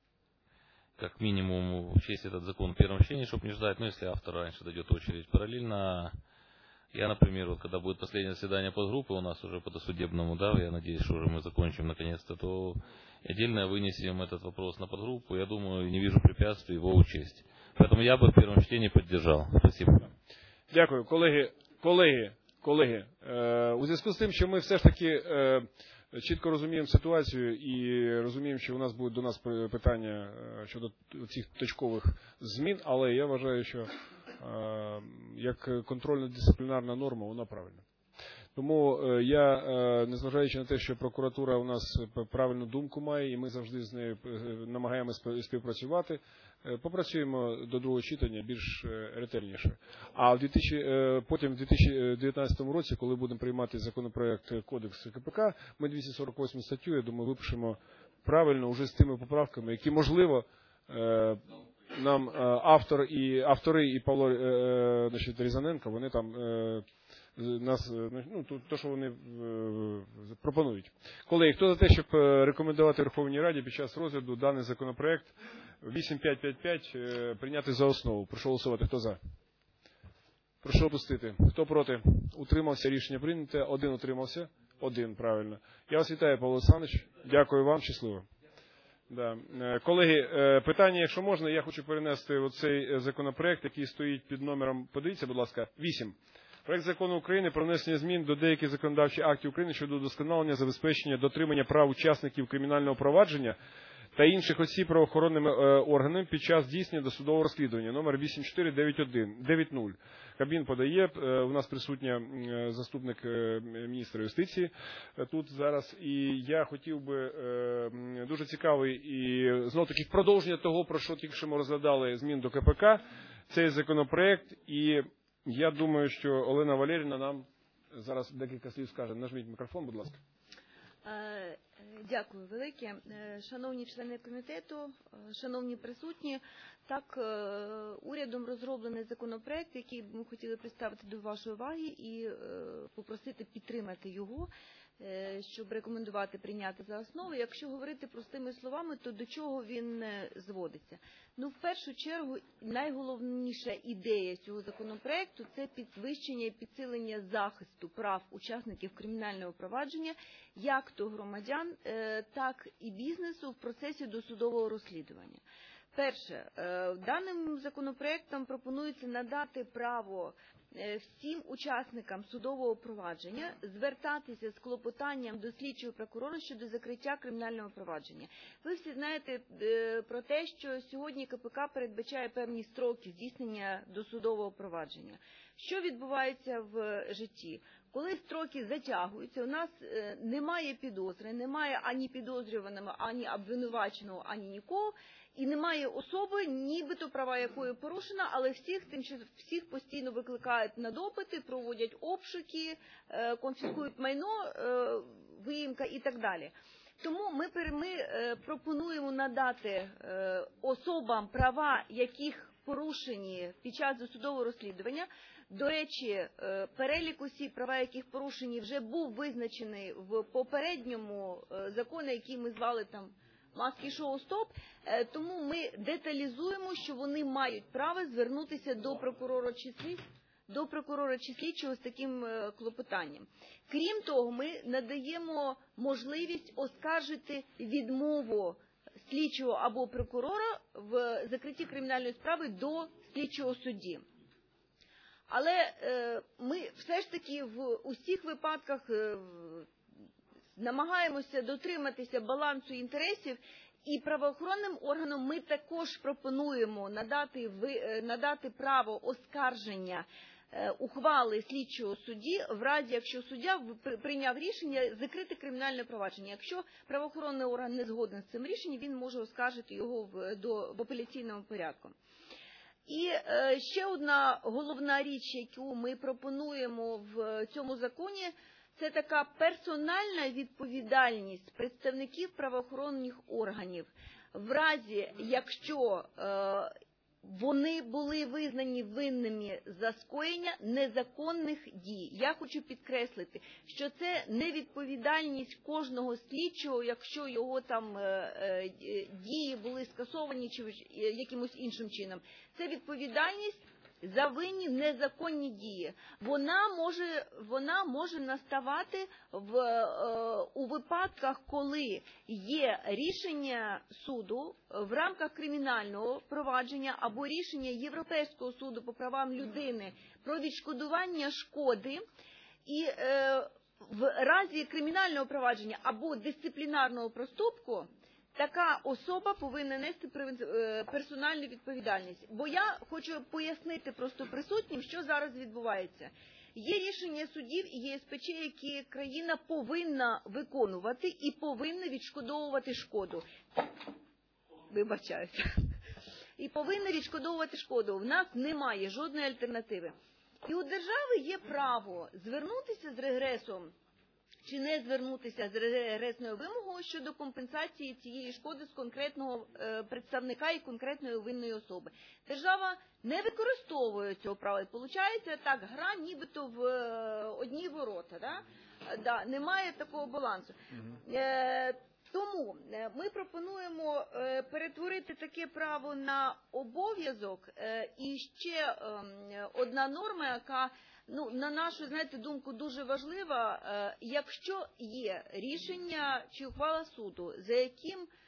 S9: как минимум учесть этот закон в первом чтении, чтобы не ждать, ну если автор раньше дойдет очередь, параллельно. Я, например, вот когда будет последнее заседание подгруппы у нас уже по досудебному, да, я надеюсь, что уже мы закончим наконец-то, то отдельно вынесем этот вопрос на подгруппу. Я думаю, не вижу препятствий его учесть. Поэтому я бы в первом чтении поддержал. Спасибо.
S6: Дякую. Колеги, колеги, колеги, е, у зв'язку з тим, що ми все ж таки е, чітко розуміємо ситуацію і розуміємо, що у нас будуть до нас питання щодо цих точкових змін, але я вважаю, що як контрольно-дисциплінарна норма, вона правильна. Тому я, незважаючи на те, що прокуратура у нас правильну думку має, і ми завжди з нею намагаємося співпрацювати, попрацюємо до другого читання більш ретельніше. А в дві тисячі, потім в дві тисячі дев'ятнадцятому році, коли будемо приймати законопроект Кодекс КПК, ми двісті сорок восьму статтю, я думаю, випишемо правильно, вже з тими поправками, які, можливо, нам автор і автори і Павло значить, Різаненко, вони там нас, ну, то, що вони пропонують. Колеги, хто за те, щоб рекомендувати Верховній Раді під час розгляду даний законопроект вісім п'ять п'ять п'ять прийняти за основу? Прошу голосувати. Хто за? Прошу опустити. Хто проти? Утримався. Рішення прийняте. Один утримався. Один, правильно. Я вас вітаю, Павло Олександрович. Дякую вам. Щасливо. Да. Колеги, питання, якщо можна, я хочу перенести оцей законопроект, який стоїть під номером, подивіться, будь ласка, вісім. Проект закону України про внесення змін до деяких законодавчих актів України щодо удосконалення забезпечення дотримання прав учасників кримінального провадження та інших осіб правоохоронними органами під час здійснення досудового розслідування, номер вісім чотири дев'ять один дев'ять нуль. Кабмін подає, у нас присутня заступник міністра юстиції тут зараз, і я хотів би, дуже цікавий і знов-таки в продовження того, про що тільки що ми розглядали змін до КПК, цей законопроект, і я думаю, що Олена Валеріївна нам зараз декілька слів скаже. Нажміть мікрофон, будь ласка.
S10: Дякую велике. Шановні члени комітету, шановні присутні, так, урядом розроблений законопроект, який ми хотіли представити до вашої уваги і попросити підтримати його, щоб рекомендувати прийняти за основу. Якщо говорити простими словами, то до чого він зводиться? Ну, в першу чергу, найголовніша ідея цього законопроекту – це підвищення і підсилення захисту прав учасників кримінального провадження, як то громадян, так і бізнесу в процесі досудового розслідування. Перше, даним законопроектом пропонується надати право всім учасникам судового провадження звертатися з клопотанням до слідчого прокурора щодо закриття кримінального провадження. Ви всі знаєте про те, що сьогодні КПК передбачає певні строки здійснення досудового провадження. Що відбувається в житті? Коли строки затягуються, у нас немає підозри, немає ані підозрюваного, ані обвинуваченого, ані нікого, і немає особи, нібито права якої порушена, але всіх, всіх постійно викликають на допити, проводять обшуки, конфіскують майно, виїмка і так далі. Тому ми, ми пропонуємо надати особам, права яких порушені під час досудового розслідування. До речі, перелік осіб, права яких порушені, вже був визначений в попередньому законі, який ми звали там «Маски шоу стоп», тому ми деталізуємо, що вони мають право звернутися до прокурора чи слідчого, до прокурора чи слідчого з таким клопотанням. Крім того, ми надаємо можливість оскаржити відмову слідчого або прокурора в закритті кримінальної справи до слідчого судді. Але ми все ж таки в усіх випадках намагаємося дотриматися балансу інтересів, і правоохоронним органам ми також пропонуємо надати, надати право оскарження ухвали слідчого судді в разі, якщо суддя прийняв рішення закрити кримінальне провадження. Якщо правоохоронний орган не згоден з цим рішенням, він може оскаржити його в, до, в апеляційному порядку. І е, ще одна головна річ, яку ми пропонуємо в цьому законі, це така персональна відповідальність представників правоохоронних органів в разі, якщо е, вони були визнані винними за скоєння незаконних дій. Я хочу підкреслити, що це не відповідальність кожного слідчого, якщо його там е, е, дії були скасовані чи якимось іншим чином. Це відповідальність за винні незаконні дії. Вона може, вона може наставати в, е, у випадках, коли є рішення суду в рамках кримінального провадження або рішення Європейського суду по правам людини про відшкодування шкоди, і е, в разі кримінального провадження або дисциплінарного проступку така особа повинна нести персональну відповідальність. Бо я хочу пояснити просто присутнім, що зараз відбувається. Є рішення судів і є ес пе че, які країна повинна виконувати і повинна відшкодовувати шкоду. Вибачаюся. І повинна відшкодовувати шкоду. В нас немає жодної альтернативи. І у держави є право звернутися з регресом чи не звернутися з регресною вимогою щодо компенсації цієї шкоди з конкретного представника і конкретної винної особи. Держава не використовує цього права. І виходить так, гра нібито в одні ворота. Да? Да, немає такого балансу. Mm-hmm. Е, тому ми пропонуємо е, перетворити таке право на обов'язок. Е, і ще е, одна норма, яка, ну, на нашу, знаєте, думку, дуже важлива. Е, якщо є рішення чи ухвала суду, за яким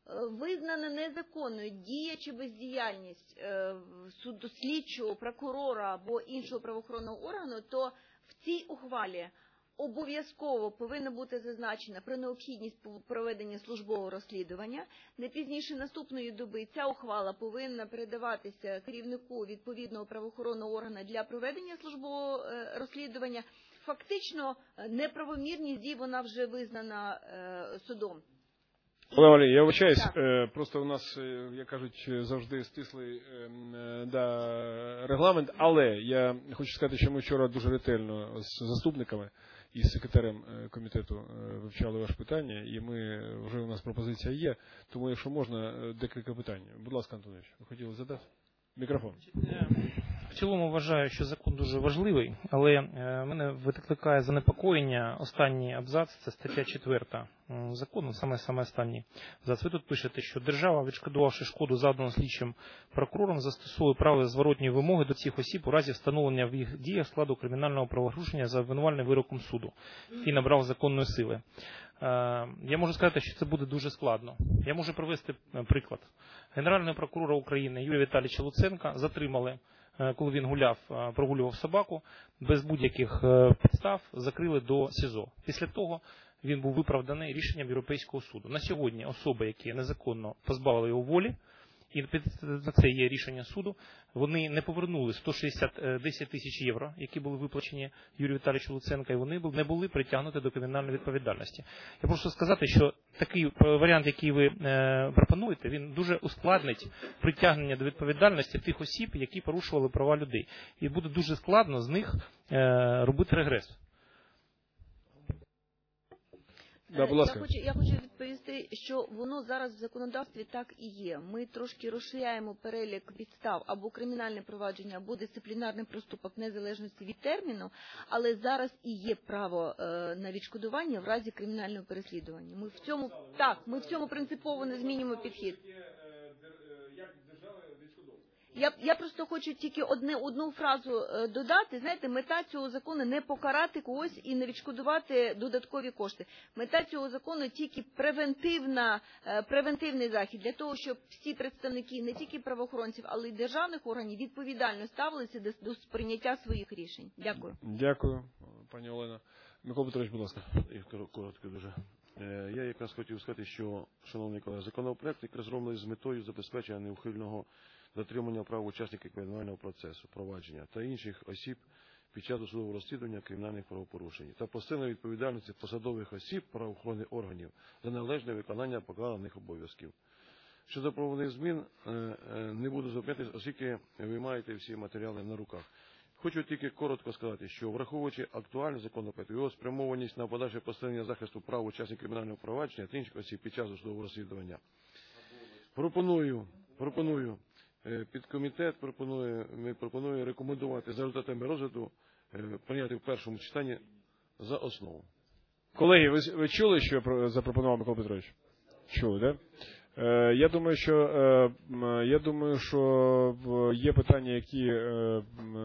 S10: визнана незаконною дія чи бездіяльність судослідчого, прокурора або іншого правоохоронного органу, то в цій ухвалі обов'язково повинна бути зазначена про необхідність проведення службового розслідування. Не пізніше наступної доби ця ухвала повинна передаватися керівнику відповідного правоохоронного органу для проведення службового розслідування. Фактично неправомірність дій вона вже визнана судом.
S6: Олег Валерійович, я вибачаюсь, просто у нас, як кажуть, завжди стислий да, регламент, але я хочу сказати, що ми вчора дуже ретельно з заступниками і з секретарем комітету вивчали ваше питання, і ми, вже у нас пропозиція є, тому якщо можна, декілька питань. Будь ласка, Антонович, ви хотіли задати? Мікрофон.
S11: В цілому вважаю, що закон дуже важливий, але мене викликає занепокоєння останній абзац, це стаття четверта закону, саме саме останній абзац. Ви тут пишете, що держава, відшкодувавши шкоду, завдану слідчим прокурором, застосовує право зворотньої вимоги до цих осіб у разі встановлення в їх діях складу кримінального правопорушення за обвинувальним вироком суду, який набрав законної сили. Я можу сказати, що це буде дуже складно. Я можу привести приклад. Генерального прокурора України Юрія Віталійовича Луценка затримали, коли він гуляв, прогулював собаку, без будь-яких підстав закрили до СІЗО. Після того він був виправданий рішенням Європейського суду. На сьогодні особи, які незаконно позбавили його волі, і на це є рішення суду, вони не повернули сто шістдесят десять тисяч євро, які були виплачені Юрію Віталійовичу Луценка, і вони не були притягнуті до кримінальної відповідальності. Я прошу сказати, що такий варіант, який ви е, пропонуєте, він дуже ускладнить притягнення до відповідальності тих осіб, які порушували права людей. І буде дуже складно з них е, робити регрес.
S6: Да, будь ласка.
S10: Я хочу, я хочу відповісти, що воно зараз в законодавстві так і є. Ми трошки розширяємо перелік підстав або кримінальне провадження, або дисциплінарний проступок в незалежності від терміну, але зараз і є право е, на відшкодування в разі кримінального переслідування. Ми в цьому, так, ми в цьому принципово не змінюємо підхід. Я, я просто хочу тільки одне, одну фразу е, додати. Знаєте, мета цього закону не покарати когось і не відшкодувати додаткові кошти. Мета цього закону тільки превентивна, е, превентивний захід для того, щоб всі представники, не тільки правоохоронців, але й державних органів відповідально ставилися до, до сприйняття своїх рішень. Дякую.
S6: Дякую, пані Олена. Микола Петрович, будь ласка.
S8: Коротко дуже. Я якраз хотів сказати, що, шановні колеги, законопроект якраз зроблений з метою забезпечення неухильного дотримання прав учасників кримінального процесу, провадження та інших осіб під час досудового розслідування кримінальних правопорушень та посилення відповідальності посадових осіб правоохоронних органів за належне виконання покладених обов'язків. Щодо пропонованих змін не буду зупинятися, оскільки ви маєте всі матеріали на руках. Хочу тільки коротко сказати, що враховуючи актуальний законопроект, його спрямованість на подальше посилення захисту прав учасників кримінального провадження та інших осіб під час досудового розслідування, пропоную, пропоную підкомітет пропонує, ми пропонує рекомендувати за результатами розгляду прийняти в першому читанні за основу.
S6: Колеги, ви, ви чули, що запропонував Микола Петрович? Чули, так? Да? Е, я думаю, що е, я думаю, що є питання, які е,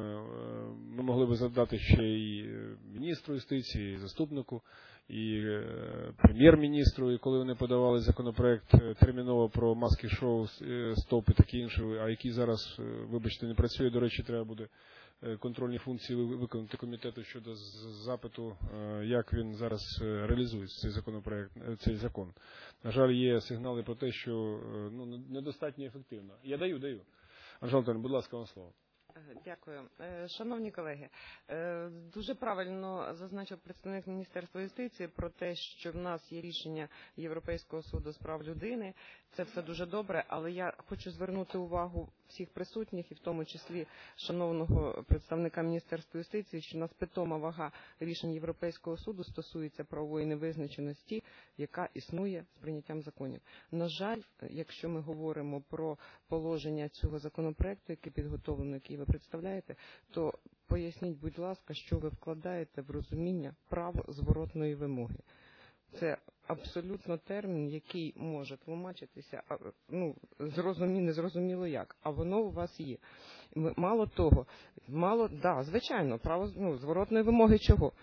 S6: ми могли би задати ще і міністру юстиції, і заступнику, і е, прем'єр-міністру, і коли вони подавали законопроект терміново про маски-шоу, стоп і таке інше, а який зараз, вибачте, не працює, до речі, треба буде контрольні функції виконати комітету щодо запиту, як він зараз реалізує цей законопроект, цей закон. На жаль, є сигнали про те, що ну, недостатньо ефективно. Я даю, даю. Анжела Анатоліївна, будь ласка, вам слово.
S7: Дякую. Шановні колеги, дуже правильно зазначив представник Міністерства юстиції про те, що в нас є рішення Європейського суду з прав людини. Це все дуже добре, але я хочу звернути увагу всіх присутніх, і в тому числі шановного представника Міністерства юстиції, що у нас питома вага рішень Європейського суду стосується правової невизначеності, яка існує з прийняттям законів. На жаль, якщо ми говоримо про положення цього законопроекту, який підготовлено, який ви представляєте, то поясніть, будь ласка, що ви вкладаєте в розуміння право зворотної вимоги. Це абсолютно термін, який може тлумачитися, ну, зрозуміло, незрозуміло як, а воно у вас є. Мало того, мало, да, звичайно, право, ну, зворотної вимоги чого?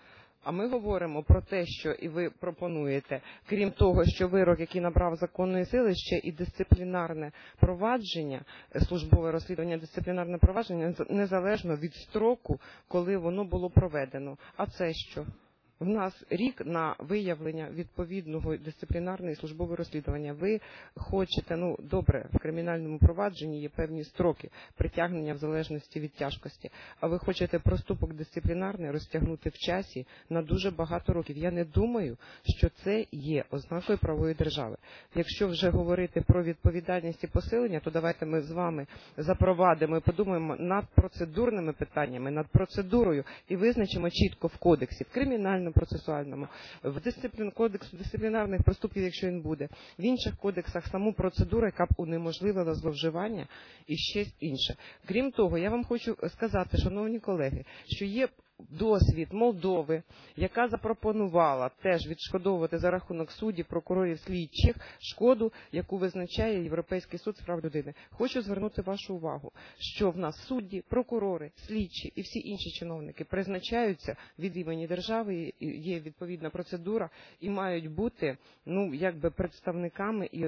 S7: А ми говоримо про те, що і ви пропонуєте, крім того, що вирок, який набрав законної сили, ще і дисциплінарне провадження, службове розслідування, дисциплінарне провадження, незалежно від строку, коли воно було проведено. А це що? В нас рік на виявлення відповідного дисциплінарного і службового розслідування. Ви хочете, ну добре, в кримінальному провадженні є певні строки притягнення в залежності від тяжкості, а ви хочете проступок дисциплінарний розтягнути в часі на дуже багато років. Я не думаю, що це є ознакою правової держави. Якщо вже говорити про відповідальність і посилення, то давайте ми з вами запровадимо і подумаємо над процедурними питаннями, над процедурою і визначимо чітко в кодексі, в кримінальному, процесуальному, в дисциплін, кодекс дисциплінарних проступків, якщо він буде, в інших кодексах саму процедуру, яка б унеможливила зловживання і ще інше. Крім того, я вам хочу сказати, шановні колеги, що є досвід Молдови, яка запропонувала теж відшкодовувати за рахунок суддів, прокурорів, слідчих шкоду, яку визначає Європейський суд з прав людини. Хочу звернути вашу увагу, що в нас судді, прокурори, слідчі і всі інші чиновники призначаються від імені держави, є відповідна процедура і мають бути, ну, якби представниками і е,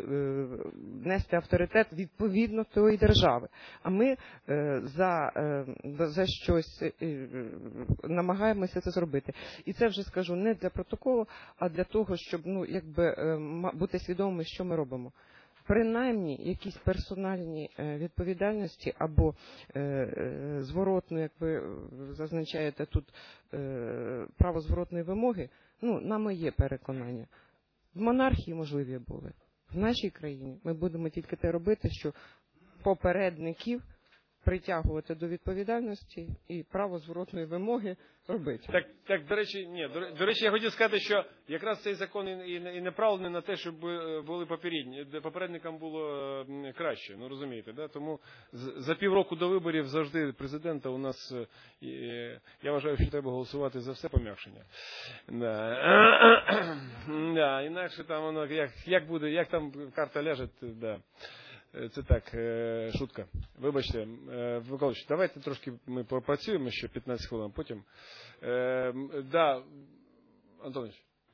S7: нести авторитет відповідно тої держави. А ми е, за, е, за щось е, намагаємося це зробити. І це вже скажу не для протоколу, а для того, щоб, ну, якби бути свідомими, що ми робимо. Принаймні, якісь персональні відповідальності або е, зворотну, як ви зазначаєте тут, е, право зворотної вимоги, ну, на моє переконання, в монархії можливі були. В нашій країні ми будемо тільки те робити, що попередників притягувати до відповідальності і право зворотної вимоги робити.
S6: Так, так, до речі, ні, до, до речі, я хотів сказати, що якраз цей закон і, і, і направлений на те, щоб були попередні, попередникам було краще, ну розумієте, да? Тому за півроку до виборів завжди президента у нас, і, я вважаю, що треба голосувати за все пом'якшення. Да. Да, інакше там воно, як, як буде, як там карта ляже, да. Це так, шутка. Вибачте, Миколаївич, давайте трошки ми попрацюємо ще пятнадцать хвилин, потім. Да, Антонович.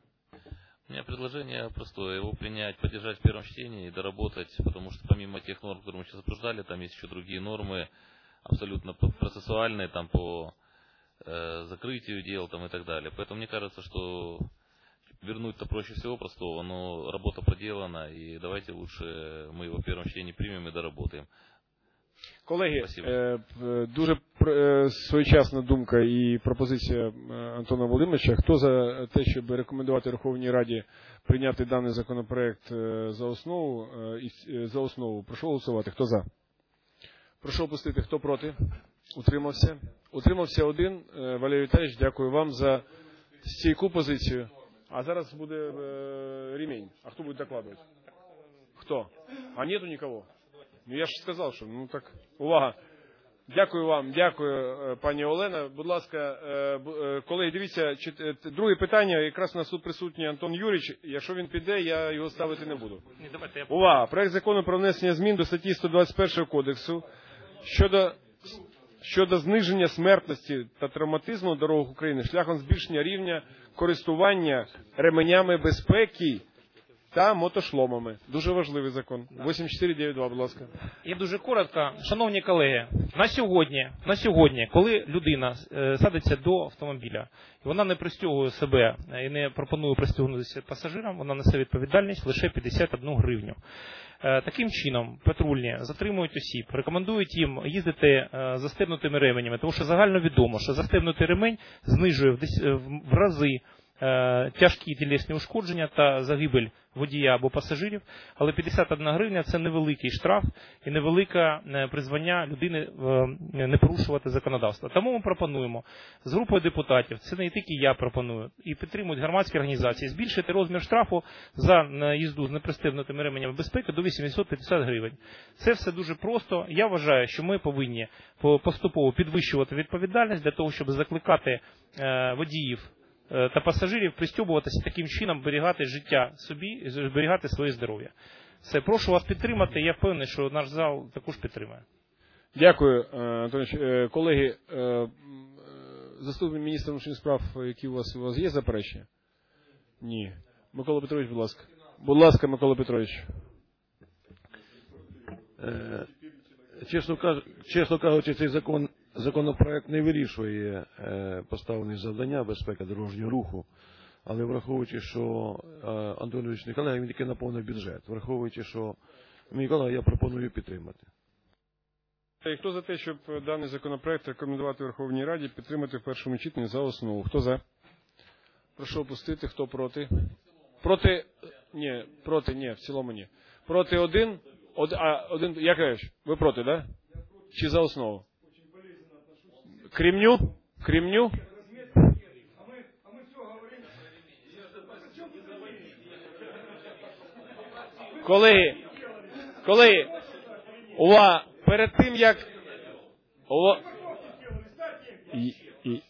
S9: У меня предложение простое, его принять, поддержать в первом чтении и доработать, потому что помимо тех норм, которые мы сейчас обсуждали, там есть еще другие нормы, абсолютно процессуальные, там по э, закрытию дел там, и так далее. Поэтому мне кажется, что вернуть-то проще всего простого, но работа проделана, и давайте лучше мы его в первом чтении примем и доработаем.
S6: Колеги, е, дуже е, своєчасна думка і пропозиція Антона Володимировича. Хто за те, щоб рекомендувати Верховній Раді прийняти даний законопроект за основу, е, за основу? Прошу голосувати. Хто за? Прошу опустити. Хто проти? Утримався. Утримався один. Валерій Віталійович, дякую вам за стійку позицію. А зараз буде э, ремень. А кто будет докладывать? Кто? А нету никого? Ну я ж сказав, що, ну так, увага. Дякую вам, дякую, пані Олена. Будь ласка, колеги, дивіться, друге питання, якраз у нас тут присутній Антон Юрійович. Якщо він піде, я його ставити не буду. Увага, проект закону про внесення змін до статті сто двадцять першого кодексу щодо щодо зниження смертності та травматизму на дорогах України шляхом збільшення рівня користування ременями безпеки та мотошломами. Дуже важливий закон. вісім чотири дев'ять два, будь ласка.
S11: Я дуже коротко. Шановні колеги, на сьогодні, на сьогодні, коли людина е, садиться до автомобіля, і вона не пристягує себе і не пропонує пристягнутися пасажирам, вона несе відповідальність лише п'ятдесят одну гривню. Таким чином, патрульні затримують осіб, рекомендують їм їздити застебнутими ременями, тому що загально відомо, що застебнутий ремень знижує в рази тяжкі тілесні ушкодження та загибель водія або пасажирів, але п'ятдесят одна гривня – це невеликий штраф і невелике призвання людини не порушувати законодавство. Тому ми пропонуємо з групою депутатів, це не тільки я пропоную, і підтримують громадські організації, збільшити розмір штрафу за їзду з непристебнутими ременями безпеки до вісімсот п'ятдесят гривень. Це все дуже просто. Я вважаю, що ми повинні поступово підвищувати відповідальність для того, щоб закликати водіїв та пасажирів пристьобуватися таким чином, зберігати життя собі і зберігати своє здоров'я. Все, прошу вас підтримати, я впевнений, що наш зал також підтримає.
S6: Дякую, Антонович. Колеги,
S3: заступник міністра внутрішніх справ, які у вас, у вас є заперечення? Ні. Микола Петрович, будь ласка. Будь ласка, Микола Петрович.
S8: Е, чесно, кажу, чесно кажучи, цей закон, законопроект не вирішує е, поставлені завдання безпеки дорожнього руху, але враховуючи, що е, Антон Леонідович не колега, він тільки наповнив бюджет. Враховуючи, що мій колега, я пропоную підтримати.
S6: І хто за те, щоб даний законопроект рекомендувати Верховній Раді підтримати в першому читанні за основу? Хто за? Прошу опустити. Хто проти? Проти? Ні, проти, ні, в цілому ні. Проти один? Од, а, один, Яковлевич, ви проти, да? Чи за основу? Кремню? Кремню? Колеги, колеги, увага, перед тим, як... Увага. І, і...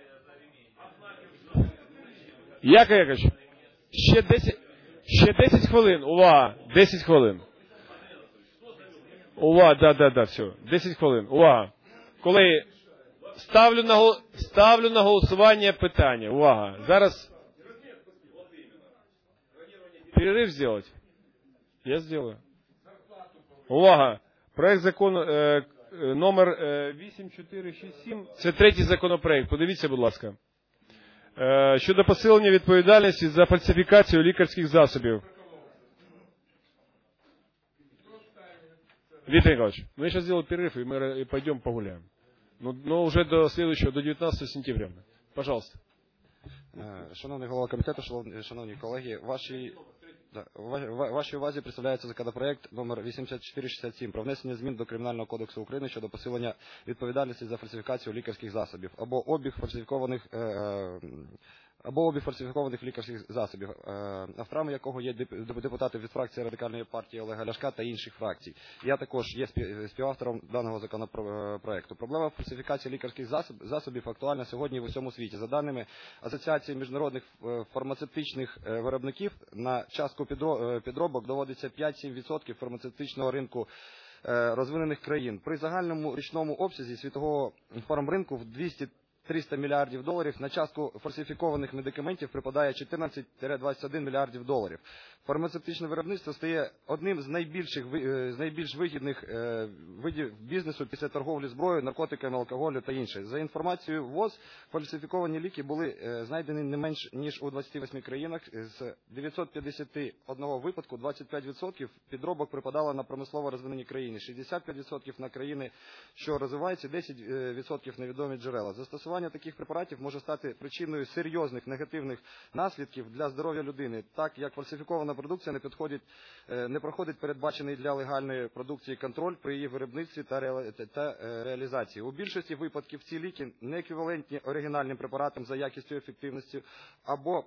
S6: Яков Яковлевич, ще десять, ще десять хвилин, увага, десять хвилин. Увага, да, да, да, все, десять хвилин, увага. Колеги, ставлю на, гол... ставлю на голосування питання, увага, зараз... Перерыв сделать? Я сделаю. Увага! Проект закону е, е, номер е, вісім чотири шість сім. Це третій законопроект. Подивіться, будь ласка. Е, щодо посилення відповідальності за фальсифікацію лікарських засобів. Виктор Николаевич, мы сейчас сделаем перерыв, и мы пойдем погуляем. Но, но уже до следующего, до девятнадцатого сентября. Пожалуйста.
S12: Шановний голова комітету, шановні колеги, ваші... Да. Вашій увазі представляється законопроект номер вісімдесят чотири шістдесят сім про внесення змін до Кримінального кодексу України щодо посилення відповідальності за фальсифікацію лікарських засобів або обіг фальсифікованих або обіг фальсифікованих лікарських засобів, авторами якого є депутати від фракції Радикальної партії Олега Ляшка та інших фракцій. Я також є співавтором даного законопроекту. Проблема фальсифікації лікарських засобів актуальна сьогодні в усьому світі. За даними Асоціації міжнародних фармацевтичних виробників, на частку підробок доводиться п'ять-сім відсотків фармацевтичного ринку розвинених країн. При загальному річному обсязі світового фармринку в двісті триста мільярдів доларів на частку фальсифікованих медикаментів припадає чотирнадцять - двадцять один мільярдів доларів. Фармацевтичне виробництво стає одним з найбільших, з найбільш вигідних видів бізнесу після торговлі зброєю, наркотиками, алкоголю та інше. За інформацією ВОЗ, фальсифіковані ліки були знайдені не менш ніж у двадцяти восьми країнах. З дев'ятсот п'ятдесят одного випадку двадцять п'ять відсотків підробок припадало на промислово розвинені країни, шістдесят п'ять відсотків на країни, що розвиваються, десять відсотків на відомі джерела. Застосування таких препаратів може стати причиною серйозних негативних наслідків для здоров'я людини, так як фальсифікована продукція не підходить, не проходить передбачений для легальної продукції контроль при її виробництві та, ре, та реалізації. У більшості випадків ці ліки не еквівалентні оригінальним препаратам за якістю, ефективністю або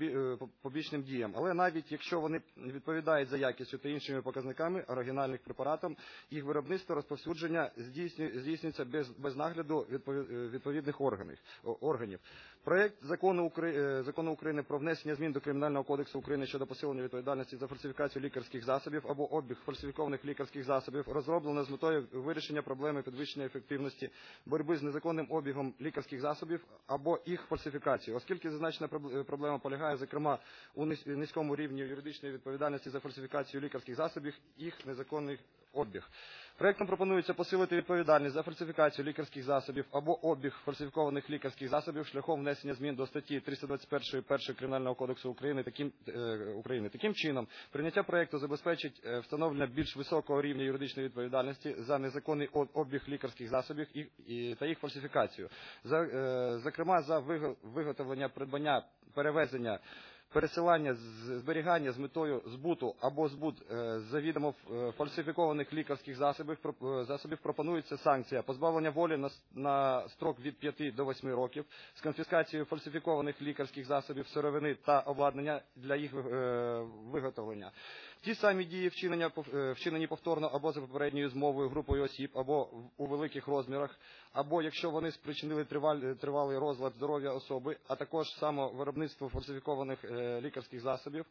S12: побічним діям. Але навіть якщо вони відповідають за якістю та іншими показниками оригінальних препаратам, їх виробництво, розповсюдження здійснюється без, без нагляду відповідних органів. органів. Проєкт закону, закону України про внесення змін до Кримінального кодексу України щодо посилення відповідальності за фальсифікацію лікарських засобів або обіг фальсифікованих лікарських засобів розроблено з метою вирішення проблеми підвищення ефективності боротьби з незаконним обігом лікарських засобів або їх фальсифікації, оскільки зазначена проблема полягає, зокрема, у низькому рівні юридичної відповідальності за фальсифікацію лікарських засобів і їх незаконний обіг. Проектом пропонується посилити відповідальність за фальсифікацію лікарських засобів або обіг фальсифікованих лікарських засобів шляхом внесення змін до статті триста двадцять один першого Кримінального кодексу України. Таким, е, України. Таким чином, прийняття проекту забезпечить е, встановлення більш високого рівня юридичної відповідальності за незаконний обіг лікарських засобів і, і, та їх фальсифікацію. За, е, зокрема, за виготовлення, придбання, перевезення, пересилання, зберігання з метою збуту або збут завідомо фальсифікованих лікарських засобів, засобів пропонується санкція позбавлення волі на, на строк від п'яти до восьми років з конфіскацією фальсифікованих лікарських засобів, сировини та обладнання для їх виготовлення. Ті самі дії, вчинення, вчинені повторно або за попередньою змовою групою осіб, або у великих розмірах, або якщо вони спричинили тривалий, тривалий розлад здоров'я особи, а також само виробництво фальсифікованих е, лікарських засобів,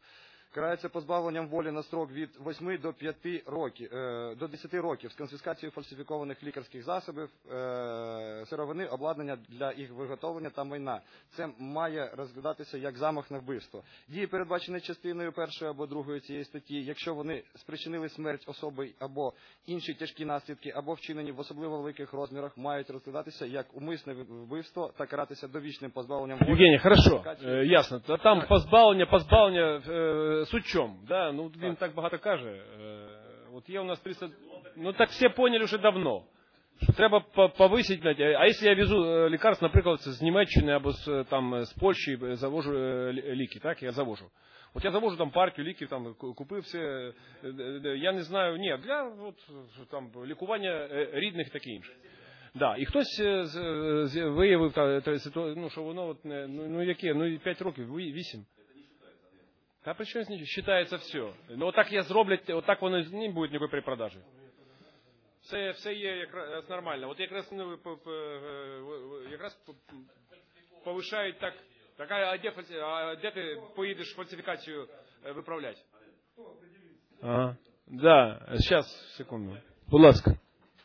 S12: карається позбавленням волі на строк від восьми до п'яти років, до десяти років з конфіскацією фальсифікованих лікарських засобів, сировини, обладнання для їх виготовлення та майна. Це має розглядатися як замах на вбивство. Дії, передбачені частиною першої або другої цієї статті, якщо вони спричинили смерть особи або інші тяжкі наслідки, або вчинені в особливо великих розмірах, мають розглядатися як умисне вбивство та каратися довічним позбавленням волі.
S6: Євгеній, хорошо, е, ясно. Та там так. позбавлення, позбавлення, е, суть в чому? Да? Ну, він так. так багато каже. Е, от є у нас триста... Ну, так всі поняли вже давно. Що треба повисити, а якщо я везу лікарство, наприклад, з Німеччини або з, там, з Польщі, завожу ліки, так, я завожу. От я завожу там партію ліків, там, купив все, я не знаю, ні, для от, там, лікування рідних і таке інше. Да, і хтось виявив, ну, що воно, от, ну, ну яке, ну, п'ять років, вісім. Та при чому вважається все. Ну, отак я зроблять, отак воно не буде ніякої перепродажі. Все, все є якраз нормально. От якраз, ну, якраз повишають так. Так, а де, а де ти поїдеш фальсифікацію виправляти? Ага. Да, зараз, секунду. Будь ласка.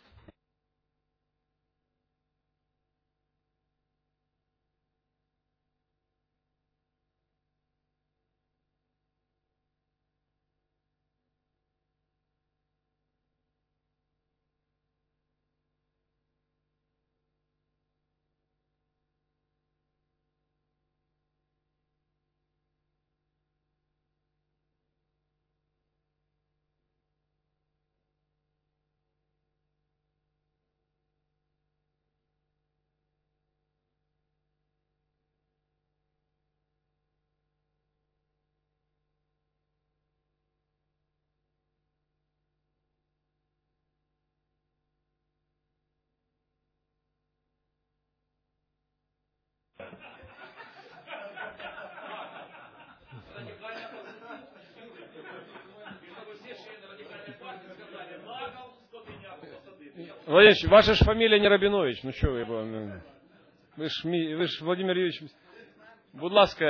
S6: Владимирович, ваша ж фамилия не Рабинович, ну что вы, вы ж, вы ж Владимир Юрьевич. Будь ласка,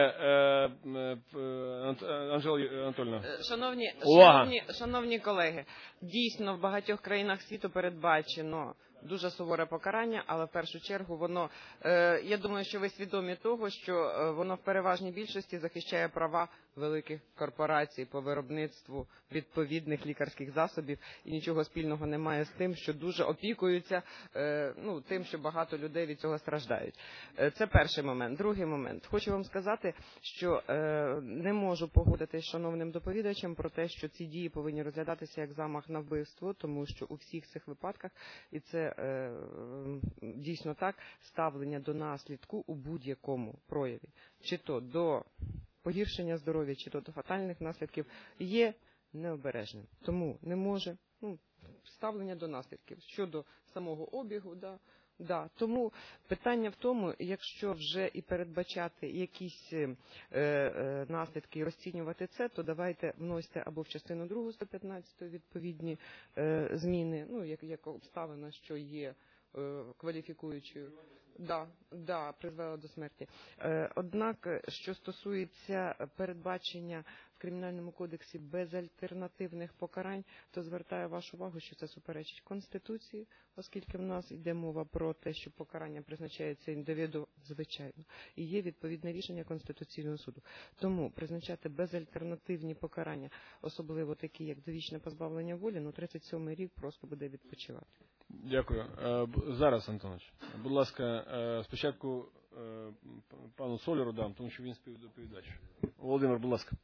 S6: Анжела Анатольевна.
S7: Шановні, шановні, шановні колеги, дійсно в багатьох країнах світу передбачено дуже суворе покарання, але в першу чергу воно, я думаю, що ви свідомі того, що воно в переважній більшості захищає права великих корпорацій по виробництву відповідних лікарських засобів і нічого спільного немає з тим, що дуже опікуються, ну, тим, що багато людей від цього страждають. Це перший момент. Другий момент. Хочу вам сказати, що не можу погодитися з шановним доповідачем про те, що ці дії повинні розглядатися як замах на вбивство, тому що у всіх цих випадках, і це дійсно так, ставлення до наслідку у будь-якому прояві, чи то до погіршення здоров'я, чи то до фатальних наслідків, є необережним. Тому не може, ну, ставлення до наслідків щодо самого обігу, да, да. Тому питання в тому, якщо вже і передбачати якісь е, е, наслідки і розцінювати це, то давайте вносьте або в частину другу сто п'ятнадцятої відповідні е, зміни, ну, як, як обставина, що є е, кваліфікуючою. Да, да, призвело до смерті. Однак, що стосується передбачення в Кримінальному кодексі безальтернативних покарань, то звертаю вашу увагу, що це суперечить Конституції, оскільки в нас йде мова про те, що покарання призначається індивіду, звичайно, і є відповідне рішення Конституційного суду. Тому призначати безальтернативні покарання, особливо такі, як довічне позбавлення волі, ну тридцять сьомий рік просто буде відпочивати.
S6: Дякую. Зараз, Антонович, будь ласка, спочатку пану Соляру дам, тому що він співдоповідач. Володимир, будь ласка.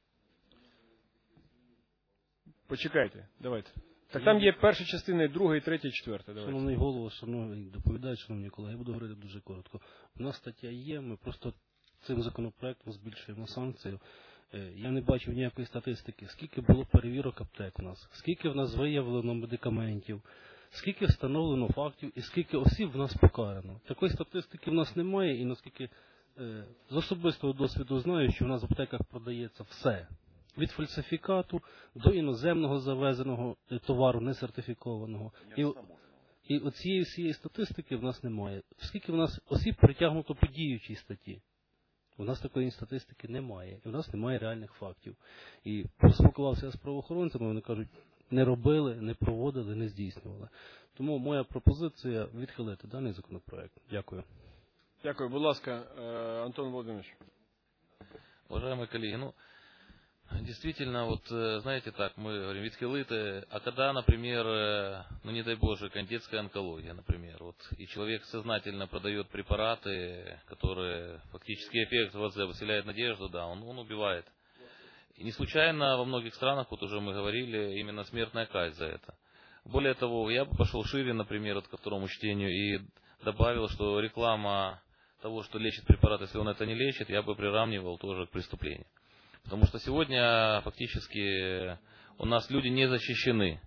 S6: Почекайте, давайте. Так там є перша частина, друга, і третя, і четверта. Давайте.
S13: Шановний голово, шановний доповідач, шановні колеги, я буду говорити дуже коротко. У нас стаття є, ми просто цим законопроектом збільшуємо санкцію. Я не бачив ніякої статистики, скільки було перевірок аптек у нас, скільки в нас виявлено медикаментів, скільки встановлено фактів і скільки осіб в нас покарано. Такої статистики в нас немає, і наскільки е, з особистого досвіду знаю, що в нас в аптеках продається все. Від фальсифікату до іноземного завезеного товару несертифікованого. І, і оцієї всієї статистики в нас немає. Скільки в нас осіб притягнуто по діючій статті? У нас такої статистики немає, і в нас немає реальних фактів. І поспілкувався з правоохоронцями, вони кажуть, не робили, не проводили, не здійснювали. Тому моя пропозиція відхилити даний законопроект. Дякую.
S6: Дякую. Будь ласка, Антон Володимирович.
S9: Уважаемые коллеги, ну, действительно, вот, знаете, так, мы говорим, відхилити, а когда, например, ну, не дай Боже, детская онкология, например, вот, и человек сознательно продает препараты, которые фактически эффект вселяет надежду, да, он, он убивает. И не случайно во многих странах, вот уже мы говорили, именно смертная казнь за это. Более того, я бы пошел шире, например, вот ко второму чтению и добавил, что реклама того, что лечит препарат, если он это не лечит, я бы приравнивал тоже к преступлению. Потому что сегодня фактически у нас люди не защищены.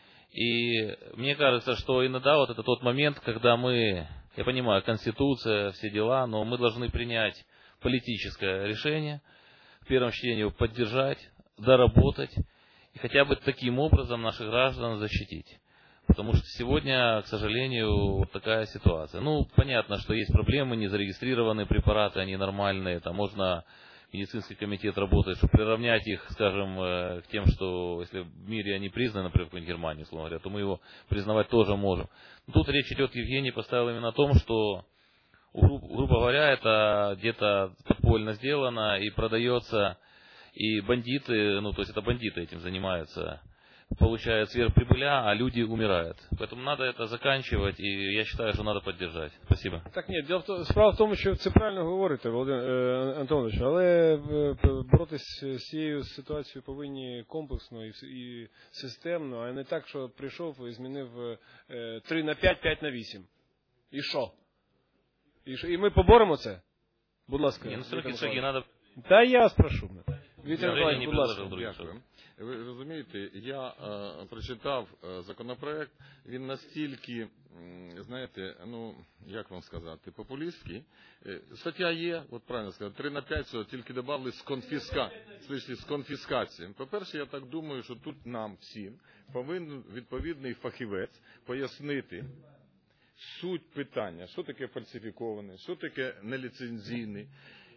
S9: И мне кажется, что иногда вот это тот момент, когда мы, я понимаю, Конституция, все дела, но мы должны принять политическое решение, в первом чтении поддержать, доработать и хотя бы таким образом наших граждан защитить. Потому что сегодня, к сожалению, вот такая ситуация. Ну, понятно, что есть проблемы, незарегистрированные препараты, они нормальные, там можно медицинский комитет работает, чтобы приравнять их, скажем, к тем, что если в мире они признаны, например, в Германии, условно говоря, то мы его признавать тоже можем. Но тут речь идет, Евгений поставил именно о том, что, грубо говоря, это где-то подпольно сделано и продается, и бандиты, ну, то есть это бандиты этим занимаются, получают сверхприбыля, а люди умирают. Поэтому надо это заканчивать, и я считаю, что надо поддержать. Спасибо.
S6: Так ні, справа в тому, що це правильно говорите, Володимир Антонович, але боротися з цією ситуацією повинні комплексно і системно, а не так, що прийшов і змінив три на п'ять, п'ять на вісім. І що? І що? І ми поборемо це? Будь ласка.
S9: Ні, ну все-таки шаги надо...
S6: Та я спрошу. Віктор Миколаївич, будь ласка.
S1: Дякую. Ви розумієте, я е, прочитав е, законопроект, він настільки, знаєте, ну, як вам сказати, популістський. Е, стаття є, от правильно сказати, три на п'ять, що тільки додали з конфіска, з конфіскацією. По-перше, я так думаю, що тут нам всім повинен відповідний фахівець пояснити суть питання, що таке фальсифіковане, що таке неліцензійний.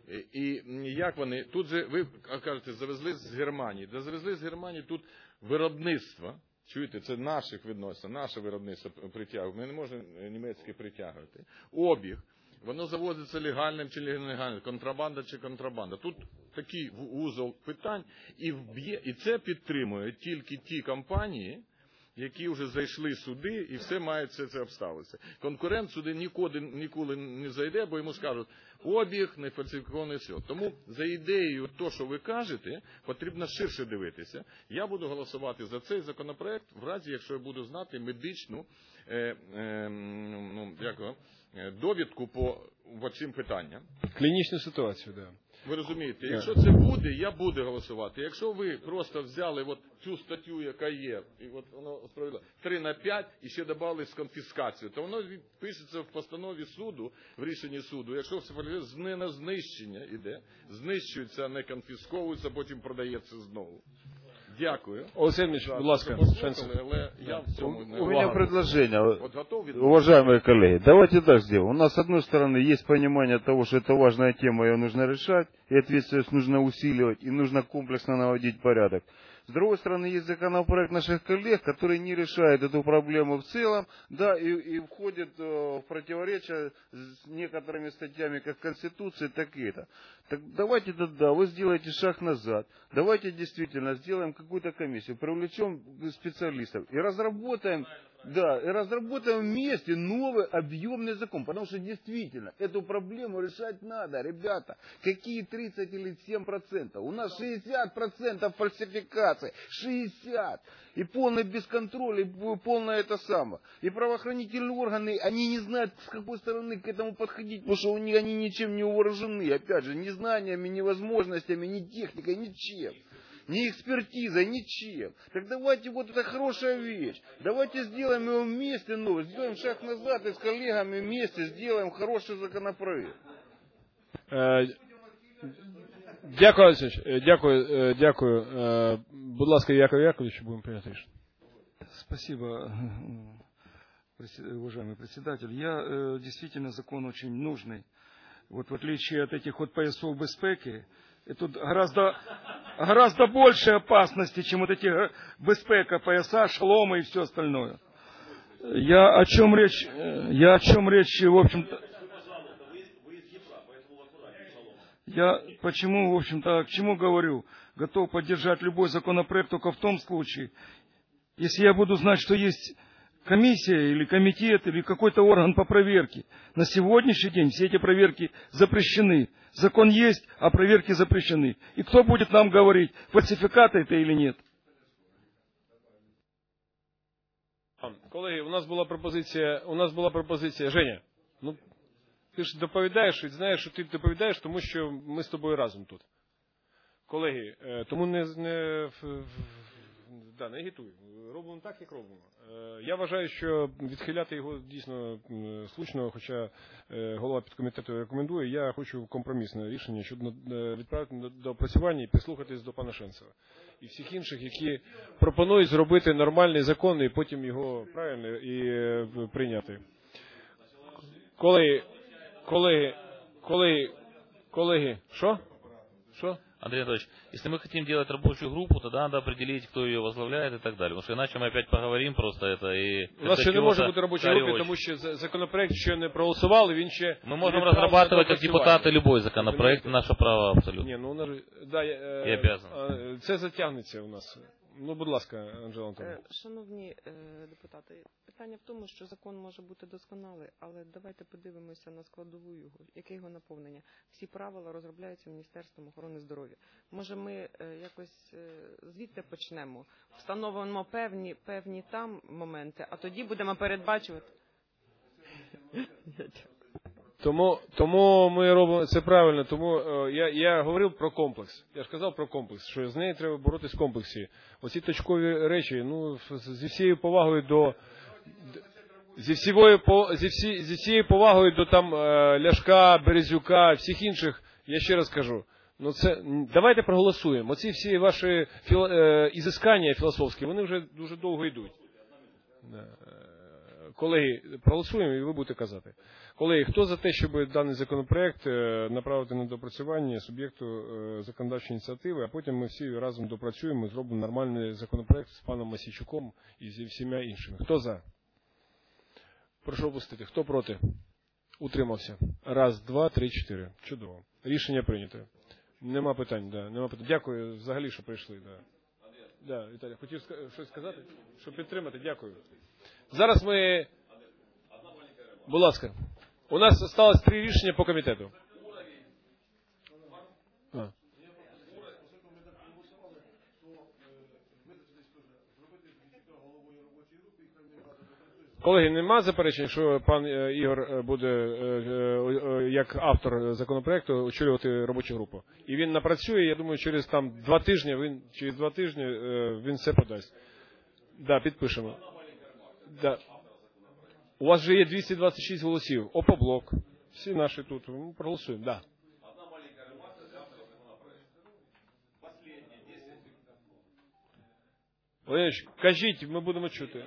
S1: І як вони, тут же, ви кажете, завезли з Германії, де завезли з Германії тут виробництво, чуєте, це наших відносин, наше виробництво притягує, ми не можемо німецьке притягувати. Обіг, воно завозиться легальним чи нелегальним, контрабанда чи контрабанда. Тут такий вузол питань, і, вб'є, і це підтримує тільки ті компанії, які вже зайшли сюди, і все має це, це обставитися. Конкурент сюди ніколи, ніколи не зайде, бо йому скажуть, обіг, нефальсифікований, все. Тому за ідеєю, то, що ви кажете, потрібно ширше дивитися. Я буду голосувати за цей законопроект, в разі, якщо я буду знати медичну е, е, ну, дякую, довідку по, по цим питанням.
S6: Клінічну ситуацію, так. Да.
S1: Ви розумієте, якщо це буде, я буду голосувати. Якщо ви просто взяли от цю статтю, яка є, і от воно справедливо, три на п'ять, і ще додали з конфіскацією, то воно пишеться в постанові суду, в рішенні суду. Якщо все не на знищення йде, знищується, а не конфісковується, потім продається знову. Дякую.
S6: Олексій Ильич, будь ласка.
S1: Але я в цьому не...
S14: У меня предложение,
S1: вот готов...
S14: уважаемые коллеги. Давайте так сделаем. У нас, с одной стороны, есть понимание того, что это важная тема, ее нужно решать, и ответственность нужно усиливать, и нужно комплексно наводить порядок. С другой стороны, есть законопроект наших коллег, который не решает эту проблему в целом, да, и, и входит э, в противоречие с некоторыми статьями как Конституции, так и это. Так давайте тогда, вы сделаете шаг назад, давайте действительно сделаем какую-то комиссию, привлечем специалистов и разработаем, да, и разработаем вместе новый объемный закон, потому что действительно эту проблему решать надо, ребята. Какие тридцать или семь процентов? У нас шестьдесят процентов фальсификаций, шестьдесят. И полный бесконтроль, и полное это самое. И правоохранительные органы, они не знают, с какой стороны к этому подходить, потому что у них они ничем не вооружены. Опять же, ни знаниями, ни возможностями, ни техникой, ничем. Ни экспертизой, ничем. Так давайте, вот это хорошая вещь. Давайте сделаем его вместе, ну, сделаем шаг назад и с коллегами вместе сделаем хороший законопроект.
S6: Дякую, Олексій. Дякую, дякую. Будь ласка, Яков Яковлевич, будем прийняти рішення.
S2: Спасибо, уважаемый председатель. Я, действительно, закон очень нужный. вот в отличие от этих вот поясов безпеки, и тут гораздо, гораздо больше опасности, чем вот эти безпека, пояса, шоломы и все остальное. Я о чем речь, я о чем речь, в общем-то, я почему, в общем-то, к чему говорю, готов поддержать любой законопроект только в том случае, если я буду знать, что есть комиссия или комитет или какой-то орган по проверке. На сегодняшний день все эти проверки запрещены. Закон есть, а проверки запрещены. И кто будет нам говорить, фальсификат это или нет?
S6: Колеги, у нас була пропозиція, у нас була пропозиція. Женя, ну, ти ж доповідаєш і знаєш, що ти доповідаєш, тому що ми з тобою разом тут. Колеги, тому не, не, да, не агітуй. Робимо так, як робимо. Я вважаю, що відхиляти його дійсно слушно, хоча голова підкомітету рекомендує. Я хочу компромісне рішення, щоб відправити до опрацювання і прислухатись до пана Шенцева. І всіх інших, які пропонують зробити нормальний закон і потім його правильно і прийняти. Колеги, колеги, колеги, колеги, що? Що?
S9: Андрей Анатольевич, если мы хотим делать рабочую группу, тогда надо определить, кто ее возглавляет и так далее. Потому что иначе мы опять поговорим просто это и...
S6: У нас ще не може бути робочої групи, тому що законопроект ще не проголосували, він ще...
S9: Мы можем разрабатывать как депутаты любой законопроект, наше право абсолютно.
S6: Ні, ну, да, я,
S9: я обязан.
S6: Це затягнеться у нас. Ну, будь ласка, Анжела Антонівна.
S7: Шановні депутати, питання в тому, що закон може бути досконалий, але давайте подивимося на складову його, яке його наповнення. Всі правила розробляються Міністерством охорони здоров'я. Може ми якось звідти почнемо, встановимо певні, певні там моменти, а тоді будемо передбачувати.
S6: Тому, тому ми робимо це правильно, тому е, я, я говорив про комплекс. Я ж казав про комплекс, що з нею треба боротись в комплексі. Оці точкові речі, ну, зі всією повагою до... Зі всією, зі всі, зі всією повагою до там е, Ляшка, Березюка, всіх інших, я ще раз кажу, ну це, давайте проголосуємо. Оці всі ваші філо, е, ізискання філософські, вони вже дуже довго йдуть. Колеги, проголосуємо і ви будете казати. Колеги, хто за те, щоб даний законопроект направити на доопрацювання суб'єкту законодавчої ініціативи, а потім ми всі разом допрацюємо і зробимо нормальний законопроект з паном Мосійчуком і зі всіма іншими. Хто за? Прошу опустити. Хто проти? Утримався. Раз, два, три, чотири. Чудово. Рішення прийнято. Нема питань, да. Нема питань. Дякую взагалі, що прийшли. Да. Да, Віталій, хотів щось сказати? Щоб підтримати? Дякую. Зараз ми... Будь ласка. У нас залишилось три рішення по комітету. А. Колеги, нема заперечень, що пан Ігор буде як автор законопроекту очолювати робочу групу. І він напрацює, я думаю, через там два тижні він через два тижні він все подасть. Да, підпишемо. Да. У вас же є двісті двадцять шість голосів. Опоблок. Всі наші тут. Ми проголосуємо. Да. Валерійович, кажіть, ми будемо чути.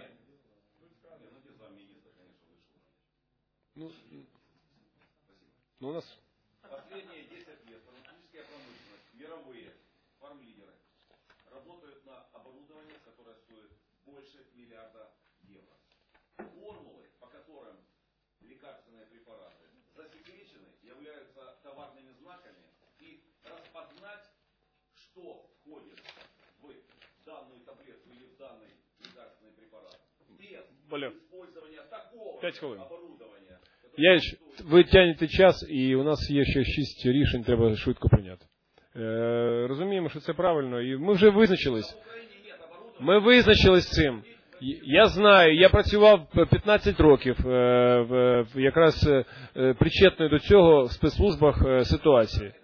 S6: Ну, ну у нас...
S1: Последние десять лет фармацевтическая промышленность, мировые фармлидеры, работают на оборудовании, которое стоит больше миллиарда евро. Формулы, по которым лекарственные препараты засекречены, являются товарными знаками, и распознать, что входит в данную таблетку или в данный лекарственный препарат, без
S6: Болев.
S1: использования такого оборудования.
S6: Яич, ви тягнете час, і у нас є ще шість рішень, треба швидко прийняти. Е, розуміємо, що це правильно, і ми вже визначились. Ми визначились з цим. Я знаю, я працював п'ятнадцять років, е, в, якраз е, причетний до цього в спецслужбах е, ситуації.